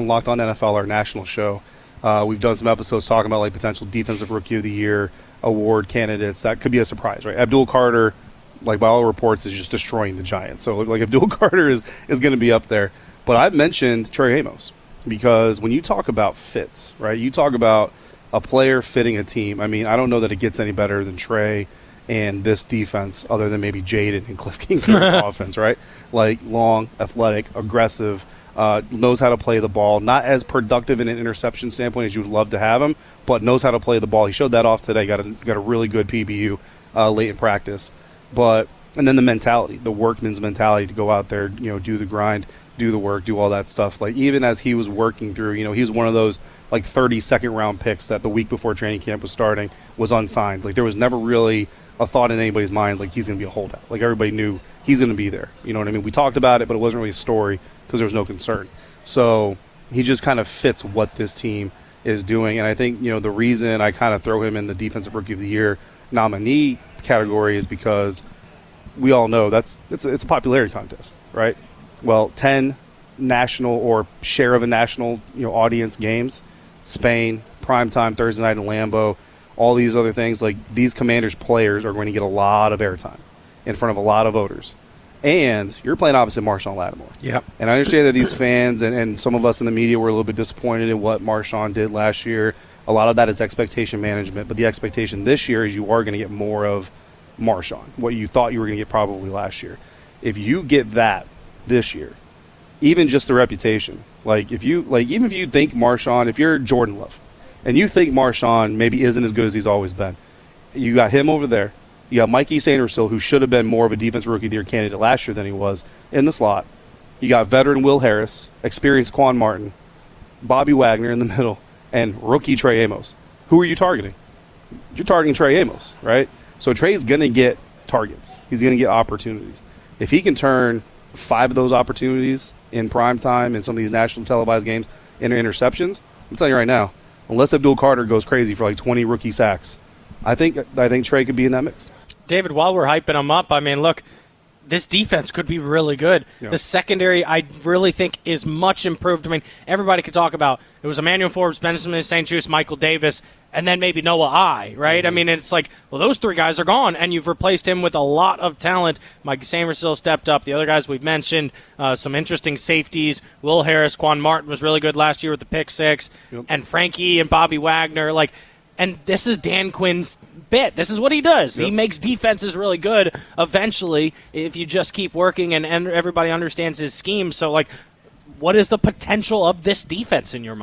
NFL, our national show. We've done some episodes talking about potential Defensive Rookie of the Year award candidates. That could be a surprise, right? Abdul Carter, by all reports, is just destroying the Giants. So Abdul Carter is going to be up there. But I've mentioned Trey Amos because when you talk about fits, right? You talk about a player fitting a team. I don't know that it gets any better than Trey and this defense, other than maybe Jaden and Cliff Kingsbury's offense, right? Long, athletic, aggressive, knows how to play the ball. Not as productive in an interception standpoint as you would love to have him, but knows how to play the ball. He showed that off today. Got a really good PBU late in practice. And then the mentality, the workman's mentality to go out there, do the grind, do the work, do all that stuff. Even as he was working through, he was one of those 32nd round picks that the week before training camp was starting was unsigned. There was never really a thought in anybody's mind he's going to be a holdout. Everybody knew he's going to be there. You know what I mean? We talked about it, but it wasn't really a story because there was no concern. So he just kind of fits what this team is doing. And I think, the reason I kind of throw him in the Defensive Rookie of the Year nominee category is because we all know it's a popularity contest, right? Well, 10 national or share of a national audience games, Spain, primetime, Thursday night in Lambeau, all these other things, these Commanders players are going to get a lot of airtime in front of a lot of voters. And you're playing opposite Marshawn Lattimore. Yep. And I understand that these fans and some of us in the media were a little bit disappointed in what Marshawn did last year. A lot of that is expectation management, but the expectation this year is you are going to get more of Marshawn, what you thought you were going to get probably last year. If you get that this year, even just the reputation, even if you think Marshawn, if you're Jordan Love and you think Marshawn maybe isn't as good as he's always been, you got him over there. You got Mikey Sandersill, who should have been more of a Defensive Rookie of the Year candidate last year than he was, in the slot. You got veteran Will Harris, experienced Quan Martin, Bobby Wagner in the middle, and rookie Trey Amos. Who are you targeting? You're targeting Trey Amos, right? So Trey's going to get targets. He's going to get opportunities. If he can turn 5 of those opportunities in prime time in some of these national televised games into interceptions, I'm telling you right now, unless Abdul Carter goes crazy for 20 rookie sacks, I think Trey could be in that mix. David, while we're hyping him up, look, this defense could be really good. Yeah. The secondary, I really think, is much improved. Everybody could talk about it was Emmanuel Forbes, Benjamin St-Juste, Michael Davis, and then maybe Noah I, right? Mm-hmm. It's those 3 guys are gone, and you've replaced him with a lot of talent. Mike Sandersill stepped up. The other guys we've mentioned, some interesting safeties. Will Harris, Quan Martin was really good last year with the pick 6, yep. And Frankie and Bobby Wagner, and this is Dan Quinn's bit. This is what he does. Yep. He makes defenses really good eventually if you just keep working and everybody understands his scheme. So, what is the potential of this defense in your mind?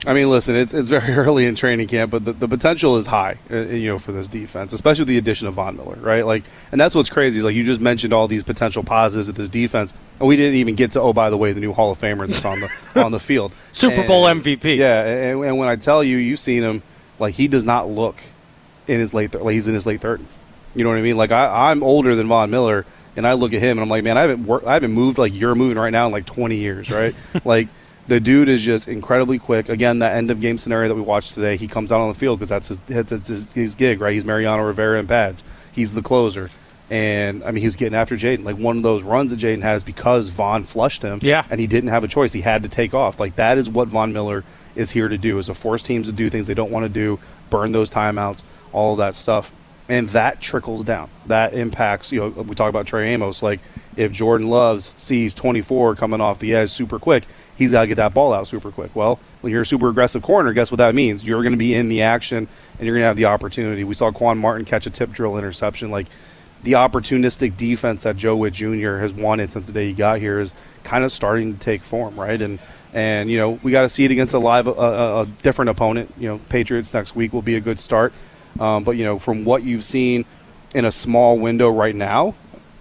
I mean, listen, it's very early in training camp, but the potential is high, for this defense, especially with the addition of Von Miller, right? Like, and that's what's crazy. Like, you just mentioned all these potential positives of this defense, and we didn't even get to, by the way, the new Hall of Famer that's on the field, Super Bowl MVP. Yeah, and when I tell you, you've seen him, like, he does not look in his late he's in his late 30s. You know what I mean? Like, I'm older than Von Miller, and I look at him and I'm like, man, I haven't moved like you're moving right now in like 20 years, right? Like. The dude is just incredibly quick. Again, that end-of-game scenario that we watched today, he comes out on the field because that's his gig, right? He's Mariano Rivera in pads. He's the closer. And, I mean, he was getting after Jaden. Like, one of those runs that Jaden has because Von flushed him, and he didn't have a choice. He had to take off. Like, that is what Von Miller is here to do, is to force teams to do things they don't want to do, burn those timeouts, all of that stuff. And that trickles down. That impacts, we talk about Trey Amos. Like, if Jordan Love sees 24 coming off the edge super quick, he's got to get that ball out super quick. Well, when you're a super aggressive corner, guess what that means? You're going to be in the action, and you're going to have the opportunity. We saw Quan Martin catch a tip drill interception. Like, the opportunistic defense that Joe Witt Jr. has wanted since the day he got here is kind of starting to take form, right? And we got to see it against a different opponent. Patriots next week will be a good start. But from what you've seen in a small window right now,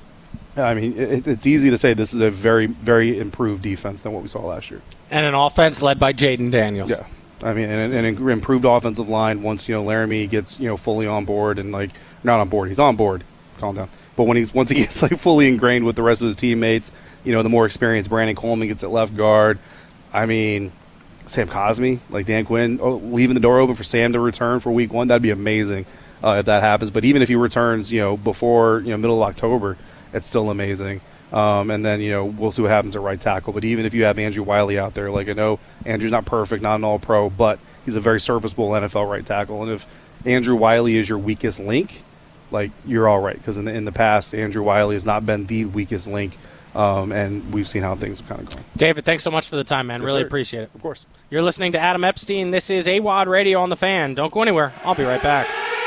I mean, it's easy to say this is a very, very improved defense than what we saw last year. And an offense led by Jaden Daniels. Yeah. I mean, and an improved offensive line once, Laramie gets, fully on board and, like, not on board. He's on board. Calm down. But once he gets, like, fully ingrained with the rest of his teammates, the more experienced Brandon Coleman gets at left guard. I mean, Sam Cosmi, like Dan Quinn, leaving the door open for Sam to return for week 1, that'd be amazing if that happens. But even if he returns, before, middle of October, it's still amazing. And then, we'll see what happens at right tackle. But even if you have Andrew Wiley out there, like, I know Andrew's not perfect, not an all-pro, but he's a very serviceable NFL right tackle. And if Andrew Wiley is your weakest link, like, you're all right. Because in the past, Andrew Wiley has not been the weakest link. And we've seen how things have kind of gone. David, thanks so much for the time, man. Yes, really sir. appreciate it. Of course. You're listening to Adam Epstein. This is AWOD Radio on the Fan. Don't go anywhere. I'll be right back.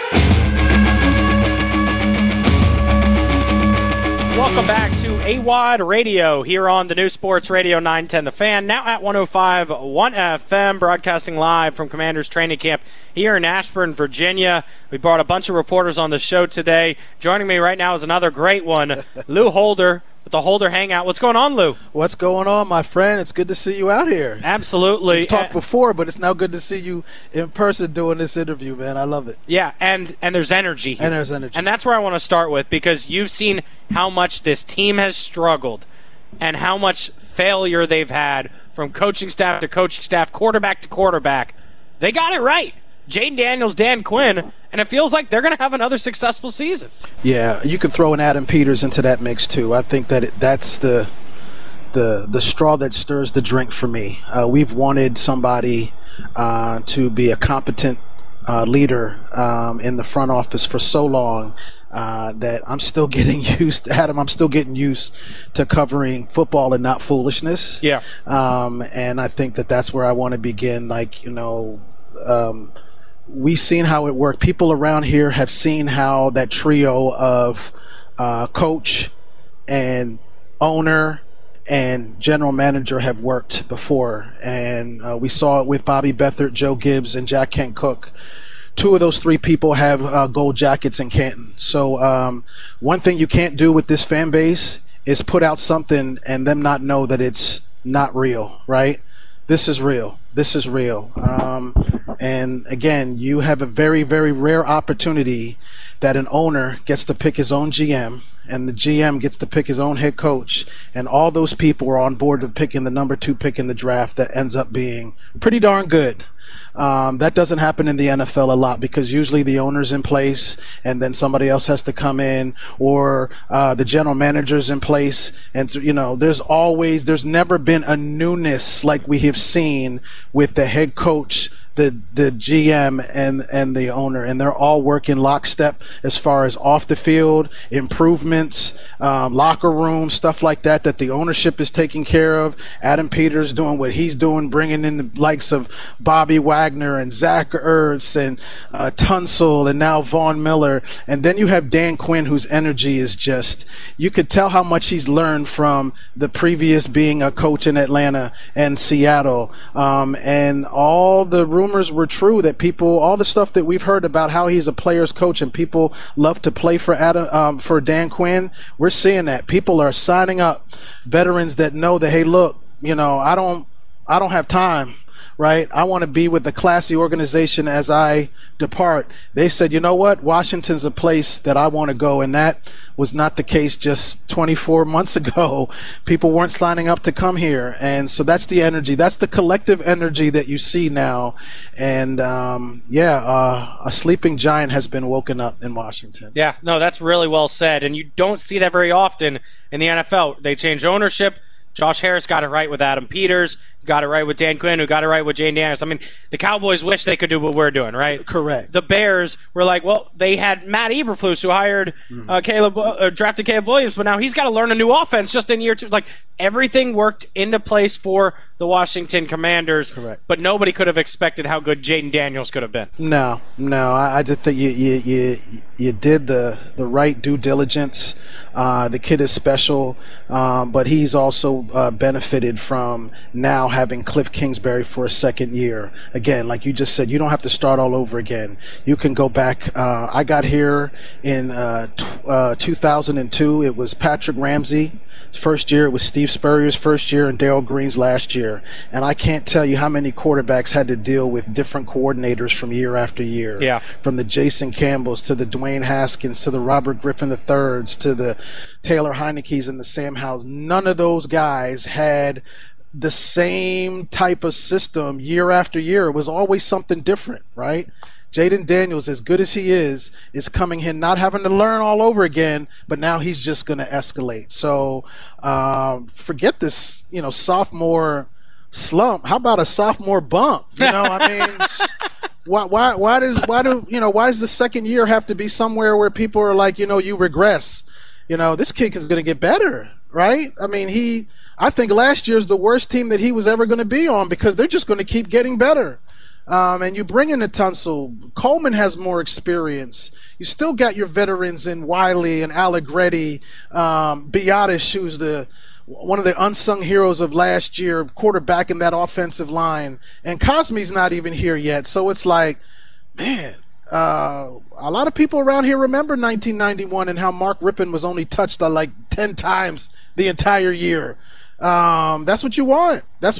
Welcome back to AWOD Radio here on the new Sports Radio 910 The Fan, now at 105.1 FM, broadcasting live from Commanders Training Camp here in Ashburn, Virginia. We brought a bunch of reporters on the show today. Joining me right now is another great one, Lou Holder with the Holder Hangout. What's going on, Lou? What's going on, my friend? It's good to see you out here. Absolutely. We've talked before, but it's now good to see you in person doing this interview, man. I love it. Yeah, and there's energy here. And there's energy. And that's where I want to start with, because you've seen how much this team has struggled and how much failure they've had from coaching staff to coaching staff, quarterback to quarterback. They got it right. Jaden Daniels, Dan Quinn, and it feels like they're going to have another successful season. Yeah, you can throw an Adam Peters into that mix too. I think that that's the straw that stirs the drink for me. We've wanted somebody to be a competent leader in the front office for so long that I'm still getting used, Adam, I'm still getting used to covering football and not foolishness. Yeah. And I think that that's where I want to begin. Like, we've seen how it worked. People around here have seen how that trio of coach and owner and general manager have worked before. And we saw it with Bobby Beathard, Joe Gibbs, and Jack Kent Cooke. Two of those three people have gold jackets in Canton. So one thing you can't do with this fan base is put out something and them not know that it's not real, right? This is real. This is real. And again, you have a very, very rare opportunity that an owner gets to pick his own GM and the GM gets to pick his own head coach, and all those people are on board to picking the number 2 pick in the draft that ends up being pretty darn good. That doesn't happen in the NFL a lot because usually the owner's in place and then somebody else has to come in, or the general manager's in place. And, there's never been a newness like we have seen with the head coach the GM and the owner, and they're all working lockstep as far as off the field improvements, locker room stuff like that the ownership is taking care of. Adam Peters doing what he's doing, bringing in the likes of Bobby Wagner and Zach Ertz and Tunsil and now Von Miller, and then you have Dan Quinn, whose energy is just, you could tell how much he's learned from the previous being a coach in Atlanta and Seattle, and all the rumors were true that all the stuff that we've heard about how he's a player's coach and people love to play for Dan Quinn, we're seeing that people are signing up, veterans that know that, hey, look, I don't have time, right? I want to be with a classy organization as I depart. They said, you know what? Washington's a place that I want to go, and that was not the case just 24 months ago. People weren't signing up to come here, and so that's the energy. That's the collective energy that you see now, and a sleeping giant has been woken up in Washington. Yeah, no, that's really well said, and you don't see that very often in the NFL. They change ownership. Josh Harris got it right with Adam Peters, got it right with Dan Quinn, who got it right with Jane Daniels. I mean, the Cowboys wish they could do what we're doing, right? Correct. The Bears were like, well, they had Matt Eberflus, who hired drafted Caleb Williams, but now he's got to learn a new offense just in year two. Like, everything worked into place for the Washington Commanders. Correct. But nobody could have expected how good Jaden Daniels could have been. No. I just think you did the right due diligence. The kid is special, but he's also benefited from now having Cliff Kingsbury for a second year. Again, like you just said, you don't have to start all over again. You can go back. I got here in 2002. It was Patrick Ramsey's first year. It was Steve Spurrier's first year and Darryl Green's last year. And I can't tell you how many quarterbacks had to deal with different coordinators from year after year. Yeah. From the Jason Campbells to the Dwayne Haskins to the Robert Griffin III's to the Taylor Heineke's and the Sam Howells. None of those guys had the same type of system year after year. It was always something different, right? Jaden Daniels, as good as he is coming in, not having to learn all over again, but now he's just going to escalate. So forget this, sophomore slump. How about a sophomore bump? I mean, why does the second year have to be somewhere where people are like, you regress? This kid is going to get better, right? I mean, I think last year's the worst team that he was ever going to be on because they're just going to keep getting better. And you bring in the Tunsil. Coleman has more experience. You still got your veterans in Wiley and Allegretti, Biadasz, who's one of the unsung heroes of last year, quarterback in that offensive line. And Cosme's not even here yet. So it's like, man, a lot of people around here remember 1991 and how Mark Rippon was only touched like 10 times the entire year. That's what you want.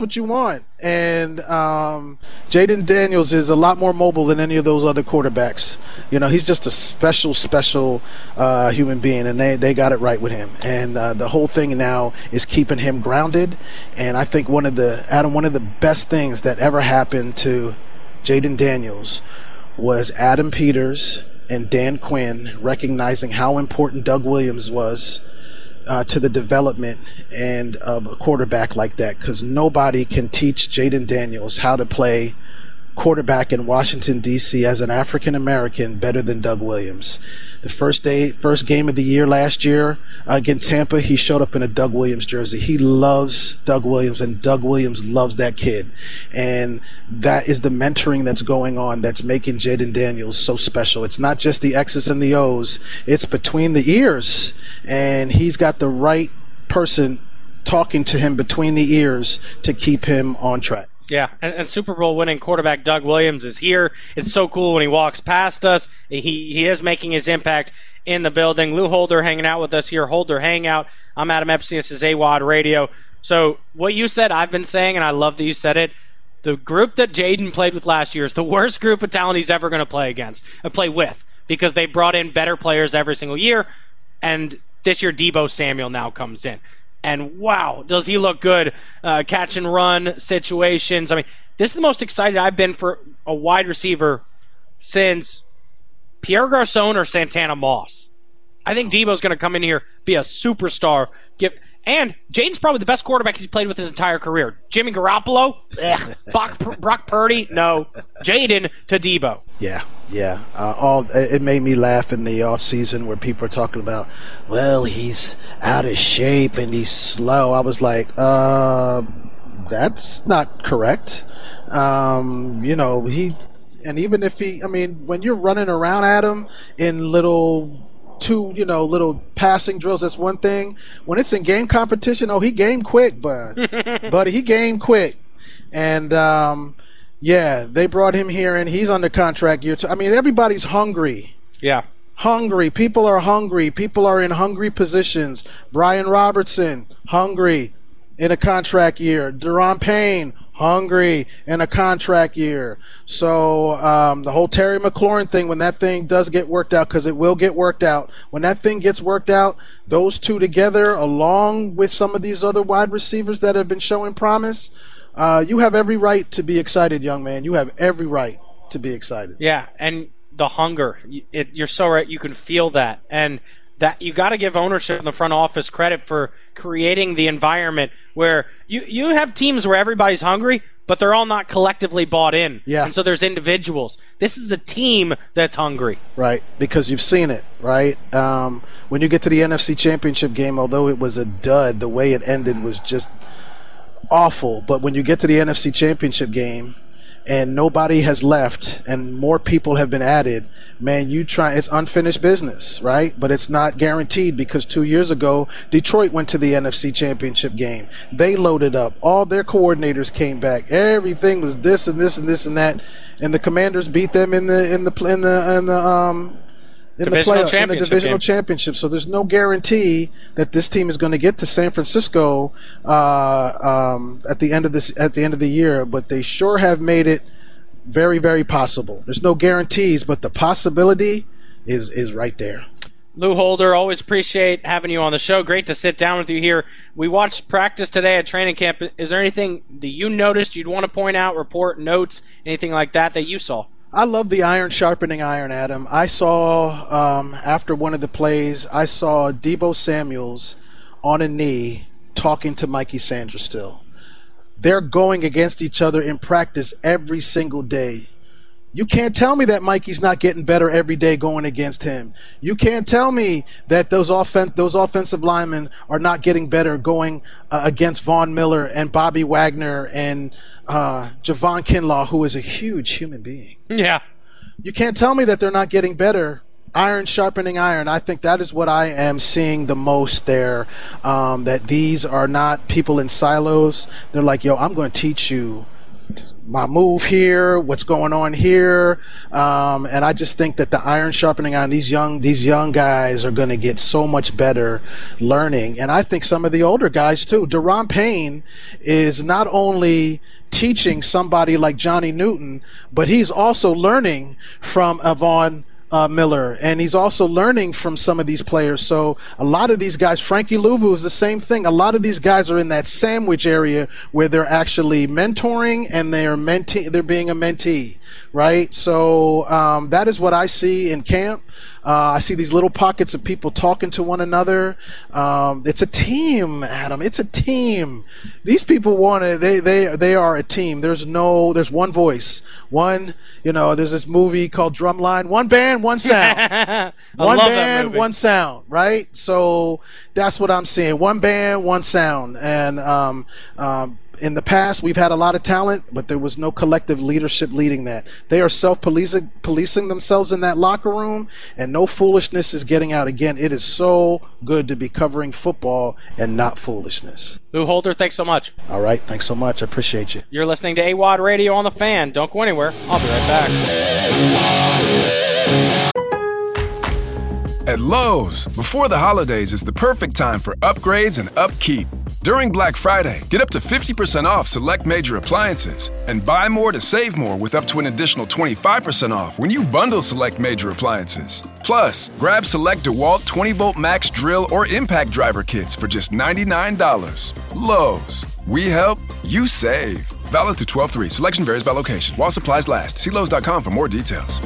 And Jaden Daniels is a lot more mobile than any of those other quarterbacks. He's just a special human being, and they got it right with him. And the whole thing now is keeping him grounded. And I think one of the best things that ever happened to Jaden Daniels was Adam Peters and Dan Quinn recognizing how important Doug Williams was to the development and of a quarterback like that, because nobody can teach Jaden Daniels how to play quarterback in Washington, D.C. as an African American better than Doug Williams. The first game of the year last year against Tampa, he showed up in a Doug Williams jersey. He loves Doug Williams, and Doug Williams loves that kid. And that is the mentoring that's going on that's making Jaden Daniels so special. It's not just the X's and the O's. It's between the ears. And he's got the right person talking to him between the ears to keep him on track. Yeah, and Super Bowl winning quarterback Doug Williams is here. It's so cool when he walks past us. He is making his impact in the building. Lou Holder hanging out with us here. Holder Hangout. I'm Adam Epstein. This is AWOD Radio. So what you said, I've been saying, and I love that you said it. The group that Jaden played with last year is the worst group of talent he's ever going to play with, because they brought in better players every single year. And this year, Deebo Samuel now comes in. And wow, does he look good. Catch and run situations. I mean, this is the most excited I've been for a wide receiver since Pierre Garçon or Santana Moss. I think Deebo's going to come in here, be a superstar. And Jaden's probably the best quarterback he's played with his entire career. Jimmy Garoppolo? Brock Purdy? No. Jaden to Debo. Yeah. It made me laugh in the offseason where people are talking about, well, he's out of shape and he's slow. I was like, that's not correct. And even if when you're running around at him in little passing drills, that's one thing. When it's in game competition, he game quick, but he game quick. And they brought him here and he's under contract year 2. Everybody's hungry. Yeah. Hungry. People are hungry. People are in hungry positions. Brian Robertson, hungry in a contract year. Daron Payne, hungry in a contract year. So the whole Terry McLaurin thing, when that thing does get worked out, because it will get worked out, when that thing gets worked out, those two together, along with some of these other wide receivers that have been showing promise, you have every right to be excited, young man. You have every right to be excited. Yeah, and the hunger, you're so right. You can feel that. And that you got to give ownership in the front office credit for creating the environment where you have teams where everybody's hungry, but they're all not collectively bought in. Yeah. And so there's individuals. This is a team that's hungry. Right, because you've seen it, right? When you get to the NFC Championship game, although it was a dud, the way it ended was just awful. But when you get to the NFC Championship game and nobody has left and more people have been added, man, it's unfinished business, right? But it's not guaranteed, because 2 years ago, Detroit went to the NFC Championship game. They loaded up. All their coordinators came back. Everything was this and this and this and that. And the Commanders beat them in the divisional championship. So there's no guarantee that this team is going to get to San Francisco at the end of the year, but they sure have made it very, very possible. There's no guarantees, but the possibility is right there. Lou Holder, always appreciate having you on the show. Great to sit down with you here. We watched practice today at training camp. Is there anything that you noticed you'd want to point out, report, notes, anything like that you saw? I love the iron sharpening iron, Adam. I saw, after one of the plays, I saw Deebo Samuels on a knee talking to Mikey Sanders still. They're going against each other in practice every single day. You can't tell me that Mikey's not getting better every day going against him. You can't tell me that those offensive linemen are not getting better going against Von Miller and Bobby Wagner and Javon Kinlaw, who is a huge human being. Yeah. You can't tell me that they're not getting better. Iron sharpening iron. I think that is what I am seeing the most there, that these are not people in silos. They're like, yo, I'm going to teach you my move here, what's going on here, and I just think that the iron sharpening iron, these young guys are going to get so much better learning. And I think some of the older guys too. Daron Payne is not only teaching somebody like Johnny Newton, but he's also learning from Von Miller, and he's also learning from some of these players. So a lot of these guys, Frankie Louvu is the same thing. A lot of these guys are in that sandwich area where they're actually mentoring and they're being a mentee, right? So that is what I see in camp. I see these little pockets of people talking to one another. It's a team, Adam. It's a team. These people they are a team. There's one voice. There's this movie called Drumline. One band, one sound. One band, one sound, right? So that's what I'm seeing. One band, one sound. And in the past, we've had a lot of talent, but there was no collective leadership leading that. They are policing themselves in that locker room, and no foolishness is getting out. Again, it is so good to be covering football and not foolishness. Lou Holder, thanks so much. All right, thanks so much. I appreciate you. You're listening to AWOD Radio on The Fan. Don't go anywhere. I'll be right back. At Lowe's, before the holidays is the perfect time for upgrades and upkeep. During Black Friday, get up to 50% off select major appliances and buy more to save more with up to an additional 25% off when you bundle select major appliances. Plus, grab select DeWalt 20-volt max drill or impact driver kits for just $99. Lowe's. We help, you save. Valid through 12/3. Selection varies by location. While supplies last. See Lowe's.com for more details.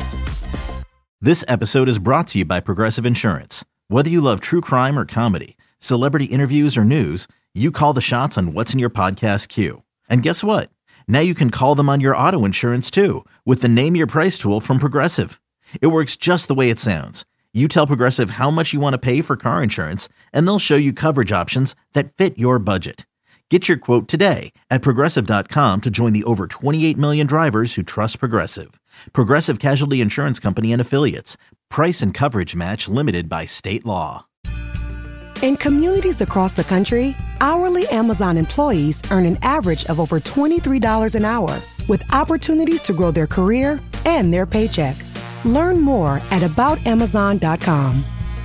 This episode is brought to you by Progressive Insurance. Whether you love true crime or comedy, Celebrity interviews or news, you call the shots on what's in your podcast queue. And guess what? Now you can call them on your auto insurance too with the Name Your Price tool from Progressive. It works just the way it sounds. You tell Progressive how much you want to pay for car insurance, and they'll show you coverage options that fit your budget. Get your quote today at Progressive.com to join the over 28 million drivers who trust Progressive. Progressive Casualty Insurance Company and Affiliates. Price and coverage match limited by state law. In communities across the country, hourly Amazon employees earn an average of over $23 an hour, with opportunities to grow their career and their paycheck. Learn more at aboutamazon.com.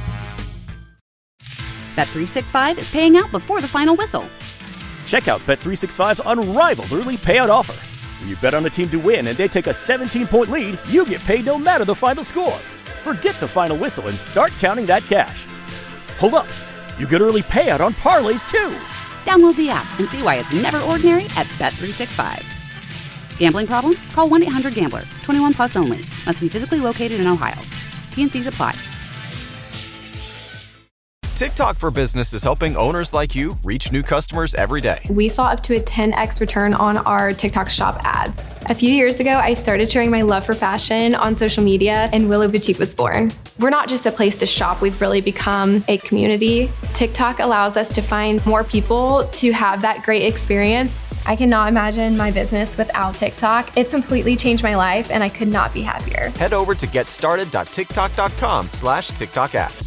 Bet365 is paying out before the final whistle. Check out Bet365's unrivaled early payout offer. When you bet on a team to win and they take a 17-point lead, you get paid no matter the final score. Forget the final whistle and start counting that cash. Hold up. You get early payout on parlays, too. Download the app and see why it's never ordinary at Bet365. Gambling problem? Call 1-800-GAMBLER. 21 plus only. Must be physically located in Ohio. T&Cs apply. TikTok for Business is helping owners like you reach new customers every day. We saw up to a 10x return on our TikTok shop ads. A few years ago, I started sharing my love for fashion on social media, and Willow Boutique was born. We're not just a place to shop, we've really become a community. TikTok allows us to find more people to have that great experience. I cannot imagine my business without TikTok. It's completely changed my life, and I could not be happier. Head over to getstarted.tiktok.com/TikTok ads.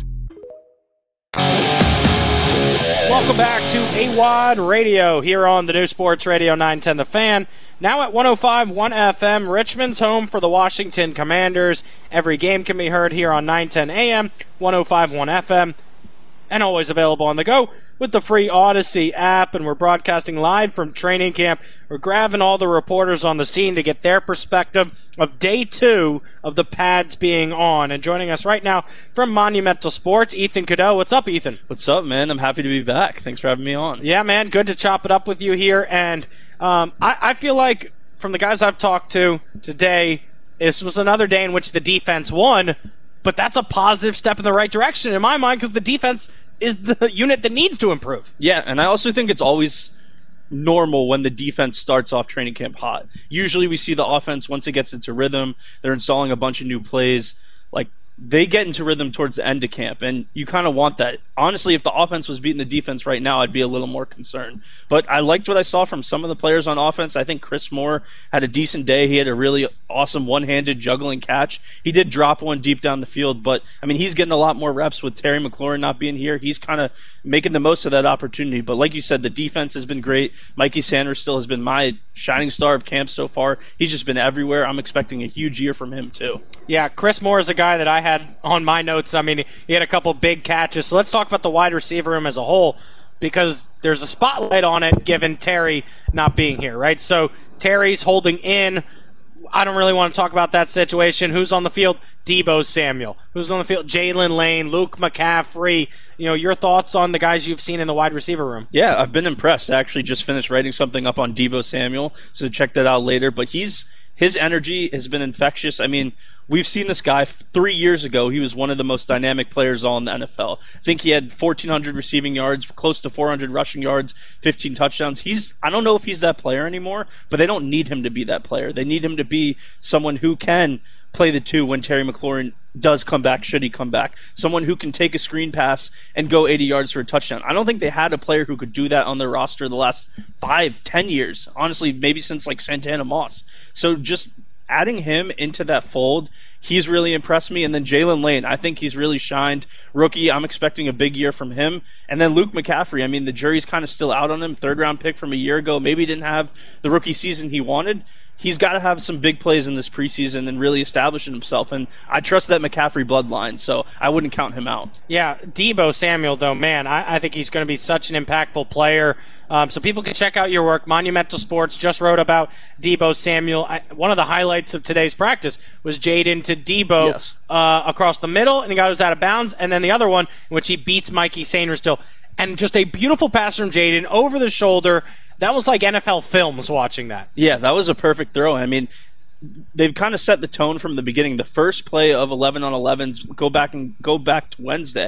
Welcome back to AWOD Radio here on the new Sports Radio 910 The Fan. Now at 105.1 FM, Richmond's home for the Washington Commanders. Every game can be heard here on 910 AM, 105.1 FM, and always available on the go with the free Odyssey app. And we're broadcasting live from training camp. We're grabbing all the reporters on the scene to get their perspective of day 2 of the pads being on. And joining us right now from Monumental Sports, Ethan Cadeau. What's up, Ethan? What's up, man? I'm happy to be back. Thanks for having me on. Yeah, man. Good to chop it up with you here. And I feel like from the guys I've talked to today, this was another day in which the defense won, but that's a positive step in the right direction in my mind because the defense is the unit that needs to improve. Yeah, and I also think it's always normal when the defense starts off training camp hot. Usually we see the offense, once it gets into rhythm, they're installing a bunch of new plays. Like, they get into rhythm towards the end of camp, and you kind of want that. Honestly, if the offense was beating the defense right now, I'd be a little more concerned. But I liked what I saw from some of the players on offense. I think Chris Moore had a decent day. He had a really awesome one-handed juggling catch. He did drop one deep down the field, but, I mean, he's getting a lot more reps with Terry McLaurin not being here. He's kind of making the most of that opportunity. But like you said, the defense has been great. Mikey Sanders still has been my shining star of camp so far. He's just been everywhere. I'm expecting a huge year from him, too. Yeah, Chris Moore is a guy that I had on my notes. I mean, he had a couple big catches. So let's talk about the wide receiver room as a whole, because there's a spotlight on it given Terry not being here, right? So Terry's holding in. I don't really want to talk about that situation. Who's on the field? Deebo Samuel. Who's on the field? Jalen Lane, Luke McCaffrey. You know, your thoughts on the guys you've seen in the wide receiver room? Yeah, I've been impressed. I actually just finished writing something up on Deebo Samuel, so check that out later. But his energy has been infectious. I mean, we've seen this guy 3 years ago. He was one of the most dynamic players all in the NFL. I think he had 1,400 receiving yards, close to 400 rushing yards, 15 touchdowns. I don't know if he's that player anymore, but they don't need him to be that player. They need him to be someone who can play the 2 when Terry McLaurin does come back, should he come back. Someone who can take a screen pass and go 80 yards for a touchdown. I don't think they had a player who could do that on their roster the last 5-10 years. Honestly, maybe since like Santana Moss. So just adding him into that fold, he's really impressed me. And then Jalen Lane, I think he's really shined. Rookie, I'm expecting a big year from him. And then Luke McCaffrey, I mean, the jury's kind of still out on him. 3rd-round pick from a year ago. Maybe he didn't have the rookie season he wanted. He's got to have some big plays in this preseason and really establishing himself. And I trust that McCaffrey bloodline, so I wouldn't count him out. Yeah, Deebo Samuel, though, man, I think he's going to be such an impactful player. So people can check out your work. Monumental Sports just wrote about Deebo Samuel. One of the highlights of today's practice was Jaden to Deebo across the middle, and he got us out of bounds. And then the other one, in which he beats Mikey Sanders still. And just a beautiful pass from Jaden over the shoulder. That was like NFL Films watching that. Yeah, that was a perfect throw. I mean, they've kind of set the tone from the beginning. The first play of 11 on 11s, go back to Wednesday,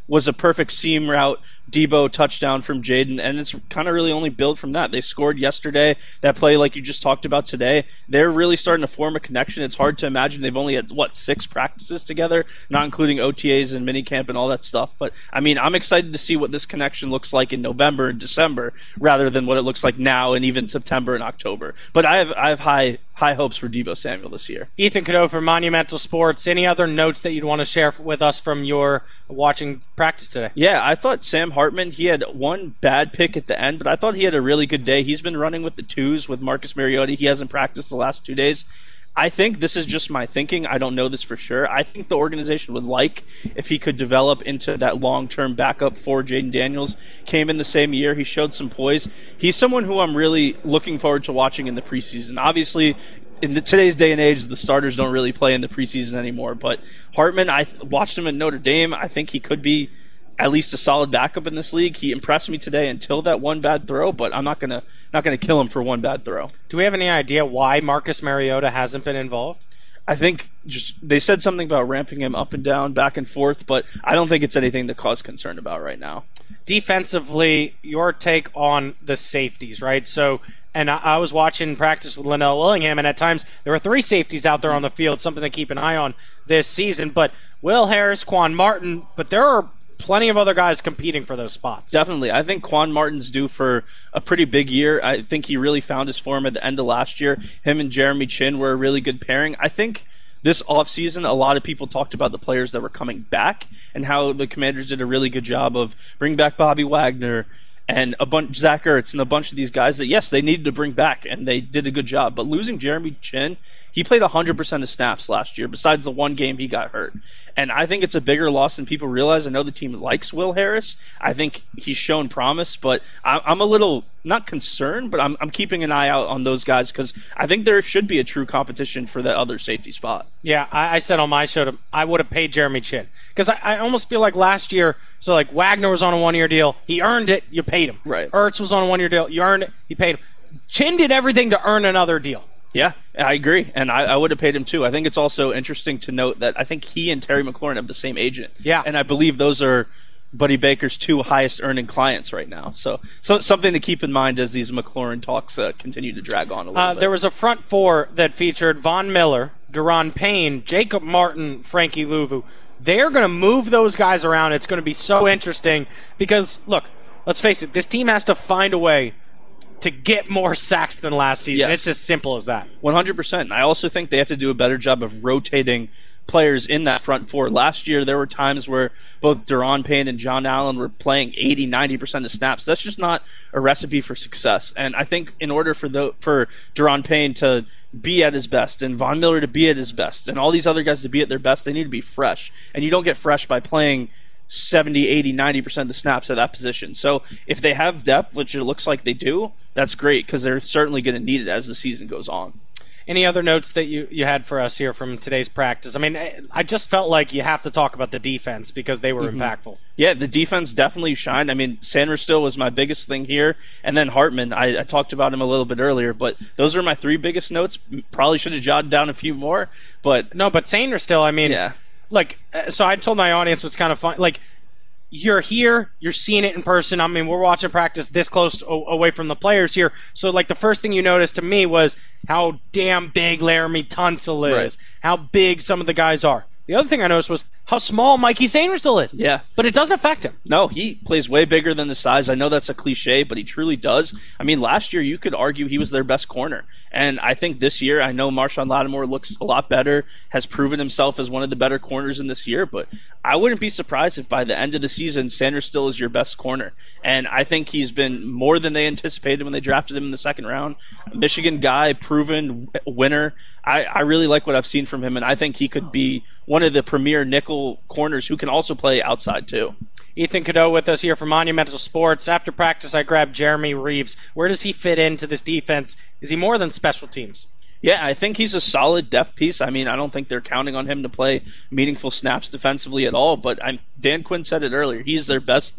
was a perfect seam route, Debo touchdown from Jaden, and it's kind of really only built from that. They scored yesterday. That play, like you just talked about today, they're really starting to form a connection. It's hard to imagine. They've only had, 6 practices together, not including OTAs and minicamp and all that stuff. But, I mean, I'm excited to see what this connection looks like in November and December rather than what it looks like now and even September and October. But I have high hopes for Debo Samuel this year. Ethan Cadeau for Monumental Sports. Any other notes that you'd want to share with us from your watching practice today? Yeah, I thought Sam Hartman, he had one bad pick at the end, but I thought he had a really good day. He's been running with the twos with Marcus Mariota. He hasn't practiced the last 2 days. I think this is just my thinking. I don't know this for sure. I think the organization would like if he could develop into that long-term backup for Jaden Daniels. Came in the same year. He showed some poise. He's someone who I'm really looking forward to watching in the preseason. Obviously, in today's day and age, the starters don't really play in the preseason anymore. But Hartman, I watched him at Notre Dame. I think he could be at least a solid backup in this league. He impressed me today until that one bad throw, but I'm not gonna kill him for one bad throw. Do we have any idea why Marcus Mariota hasn't been involved? I think just they said something about ramping him up and down, back and forth, but I don't think it's anything to cause concern about right now. Defensively, your take on the safeties, right? So, and I was watching practice with Linnell Willingham, and at times there were 3 safeties out there on the field, something to keep an eye on this season. But Will Harris, Quan Martin, but there are plenty of other guys competing for those spots. Definitely. I think Quan Martin's due for a pretty big year. I think he really found his form at the end of last year. Him and Jeremy Chin were a really good pairing. I think this offseason, a lot of people talked about the players that were coming back and how the Commanders did a really good job of bringing back Bobby Wagner and Zach Ertz and a bunch of these guys that, yes, they needed to bring back, and they did a good job. But losing Jeremy Chin, he played 100% of snaps last year, besides the one game he got hurt. And I think it's a bigger loss than people realize. I know the team likes Will Harris. I think he's shown promise, but I'm a little, not concerned, but I'm keeping an eye out on those guys because I think there should be a true competition for that other safety spot. Yeah, I said on my show I would have paid Jeremy Chin because I almost feel like last year, so like Wagner was on a 1-year deal. He earned it. You paid him. Right. Ertz was on a 1-year deal. You earned it. You paid him. Chin did everything to earn another deal. Yeah, I agree, and I would have paid him too. I think it's also interesting to note that I think he and Terry McLaurin have the same agent. Yeah. And I believe those are Buddy Baker's 2 highest earning clients right now. So something to keep in mind as these McLaurin talks continue to drag on a little bit. There was a front 4 that featured Von Miller, Daron Payne, Jacob Martin, Frankie Louvu. They're going to move those guys around. It's going to be so interesting because, look, let's face it, this team has to find a way to get more sacks than last season. Yes. It's as simple as that. 100%. I also think they have to do a better job of rotating players in that front 4. Last year, there were times where both Daron Payne and John Allen were playing 80-90% of snaps. That's just not a recipe for success. And I think in order for Daron Payne to be at his best and Von Miller to be at his best and all these other guys to be at their best, they need to be fresh. And you don't get fresh by playing 70, 80, 90% of the snaps at that position. So if they have depth, which it looks like they do, that's great because they're certainly going to need it as the season goes on. Any other notes that you had for us here from today's practice? I mean, I just felt like you have to talk about the defense because they were impactful. Yeah, the defense definitely shined. I mean, Sanders still was my biggest thing here, and then Hartman. I talked about him a little bit earlier, but those are my 3 biggest notes. Probably should have jotted down a few more, but no. But Sanders still. I mean, yeah. Like, so I told my audience what's kind of fun. Like, you're here, you're seeing it in person. I mean, we're watching practice this close away from the players here. So, like, the first thing you noticed to me was how damn big Laramie Tunsil is, right. How big some of the guys are. The other thing I noticed was how small Mikey Sanders still is. Yeah. But it doesn't affect him. No, he plays way bigger than the size. I know that's a cliche, but he truly does. I mean, last year you could argue he was their best corner. And I think this year, I know Marshawn Lattimore looks a lot better, has proven himself as one of the better corners in this year, but I wouldn't be surprised if by the end of the season, Sanders still is your best corner. And I think he's been more than they anticipated when they drafted him in the 2nd round. Michigan guy, proven winner. I really like what I've seen from him, and I think he could be one of the premier nickel corners who can also play outside too. Ethan Cadeau with us here from Monumental Sports. After practice, I grabbed Jeremy Reeves. Where does he fit into this defense? Is he more than special teams? Yeah, I think he's a solid depth piece. I mean, I don't think they're counting on him to play meaningful snaps defensively at all, but Dan Quinn said it earlier. He's their best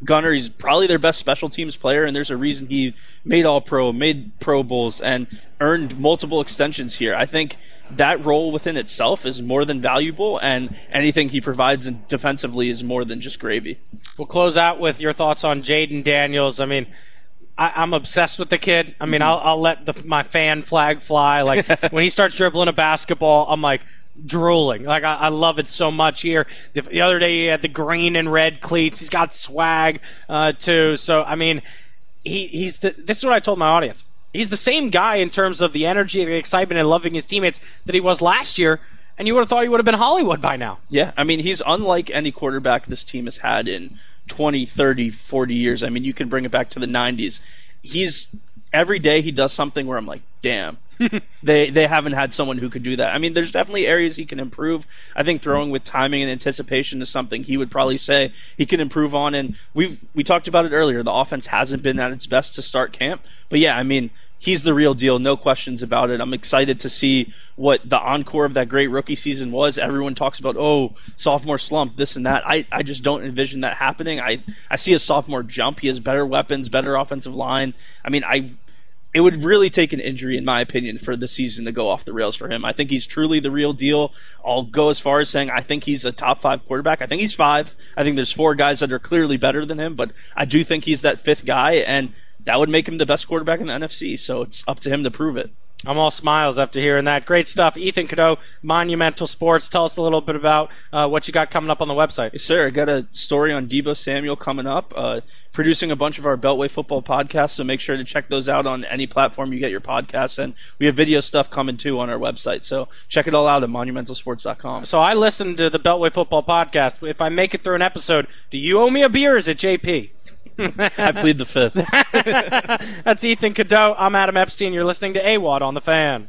Gunner, he's probably their best special teams player, and there's a reason he made All-Pro, made Pro Bowls, and earned multiple extensions here. I think that role within itself is more than valuable, and anything he provides defensively is more than just gravy. We'll close out with your thoughts on Jaden Daniels. I mean, I'm obsessed with the kid. I mean, I'll let my fan flag fly. Like, when he starts dribbling a basketball, I'm like drooling. Like, I love it so much here. The other day he had the green and red cleats. He's got swag too. So, I mean, this is what I told my audience. He's the same guy in terms of the energy, the excitement, and loving his teammates that he was last year, and you would have thought he would have been Hollywood by now. Yeah, I mean, he's unlike any quarterback this team has had in 20, 30, 40 years. I mean, you can bring it back to the 90s. Every day he does something where I'm like, damn, they haven't had someone who could do that. I mean, there's definitely areas he can improve. I think throwing with timing and anticipation is something he would probably say he can improve on. And we talked about it earlier. The offense hasn't been at its best to start camp. But yeah, I mean, he's the real deal, no questions about it. I'm excited to see what the encore of that great rookie season was. Everyone talks about, sophomore slump, this and that. I just don't envision that happening. I see a sophomore jump. He has better weapons, better offensive line. I mean, it would really take an injury, in my opinion, for the season to go off the rails for him. I think he's truly the real deal. I'll go as far as saying I think he's a top 5 quarterback. I think he's 5. I think there's 4 guys that are clearly better than him, but I do think he's that 5th guy, and that would make him the best quarterback in the NFC, so it's up to him to prove it. I'm all smiles after hearing that. Great stuff. Ethan Cadeau, Monumental Sports. Tell us a little bit about what you got coming up on the website. Yes, sir. I got a story on Deebo Samuel coming up. Producing a bunch of our Beltway football podcasts, so make sure to check those out on any platform you get your podcasts. And we have video stuff coming, too, on our website. So check it all out at monumentalsports.com. So I listened to the Beltway football podcast. If I make it through an episode, do you owe me a beer or is it JP? I plead the 5th. That's Ethan Cadeau. I'm Adam Epstein. You're listening to AWadd on The Fan.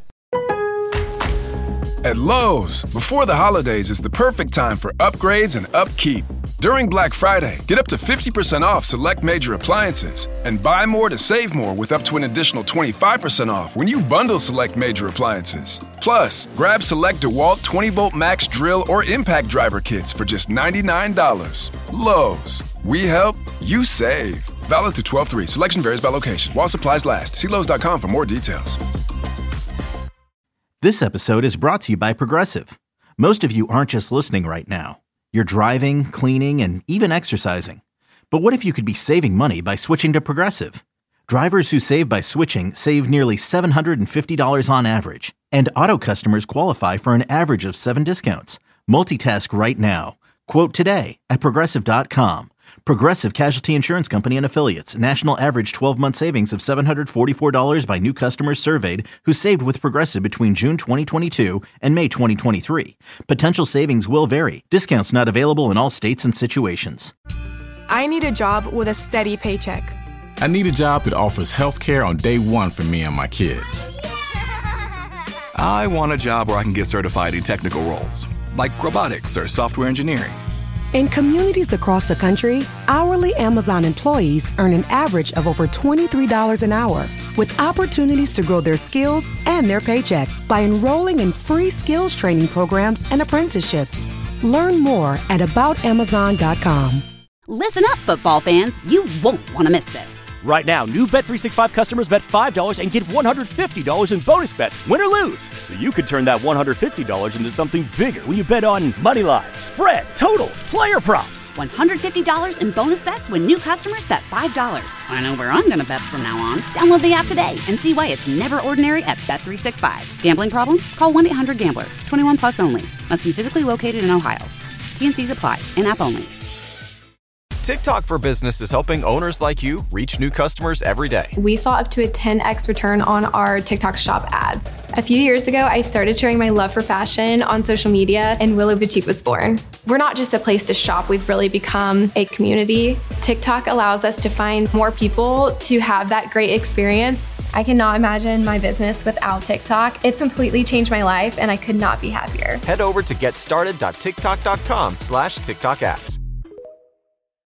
At Lowe's, before the holidays is the perfect time for upgrades and upkeep. During Black Friday, get up to 50% off select major appliances and buy more to save more with up to an additional 25% off when you bundle select major appliances. Plus, grab select DeWalt 20-volt max drill or impact driver kits for just $99. Lowe's. We help, you save. Valid through 12/3. Selection varies by location. While supplies last. See Lowe's.com for more details. This episode is brought to you by Progressive. Most of you aren't just listening right now. You're driving, cleaning, and even exercising. But what if you could be saving money by switching to Progressive? Drivers who save by switching save nearly $750 on average. And auto customers qualify for an average of 7 discounts. Multitask right now. Quote today at Progressive.com. Progressive Casualty Insurance Company and Affiliates. National average 12-month savings of $744 by new customers surveyed who saved with Progressive between June 2022 and May 2023. Potential savings will vary. Discounts not available in all states and situations. I need a job with a steady paycheck. I need a job that offers health care on day one for me and my kids. I want a job where I can get certified in technical roles, like robotics or software engineering. In communities across the country, hourly Amazon employees earn an average of over $23 an hour, with opportunities to grow their skills and their paycheck by enrolling in free skills training programs and apprenticeships. Learn more at aboutamazon.com. Listen up, football fans. You won't want to miss this. Right now, new Bet365 customers bet $5 and get $150 in bonus bets, win or lose. So you could turn that $150 into something bigger when you bet on money line, spread, totals, player props. $150 in bonus bets when new customers bet $5. I know where I'm going to bet from now on. Download the app today and see why it's never ordinary at Bet365. Gambling problem? Call 1-800-GAMBLER. 21 plus only. Must be physically located in Ohio. T&Cs apply. In-app only. TikTok for Business is helping owners like you reach new customers every day. We saw up to a 10x return on our TikTok shop ads. A few years ago, I started sharing my love for fashion on social media, and Willow Boutique was born. We're not just a place to shop, we've really become a community. TikTok allows us to find more people to have that great experience. I cannot imagine my business without TikTok. It's completely changed my life, and I could not be happier. Head over to getstarted.tiktok.com/TikTok ads.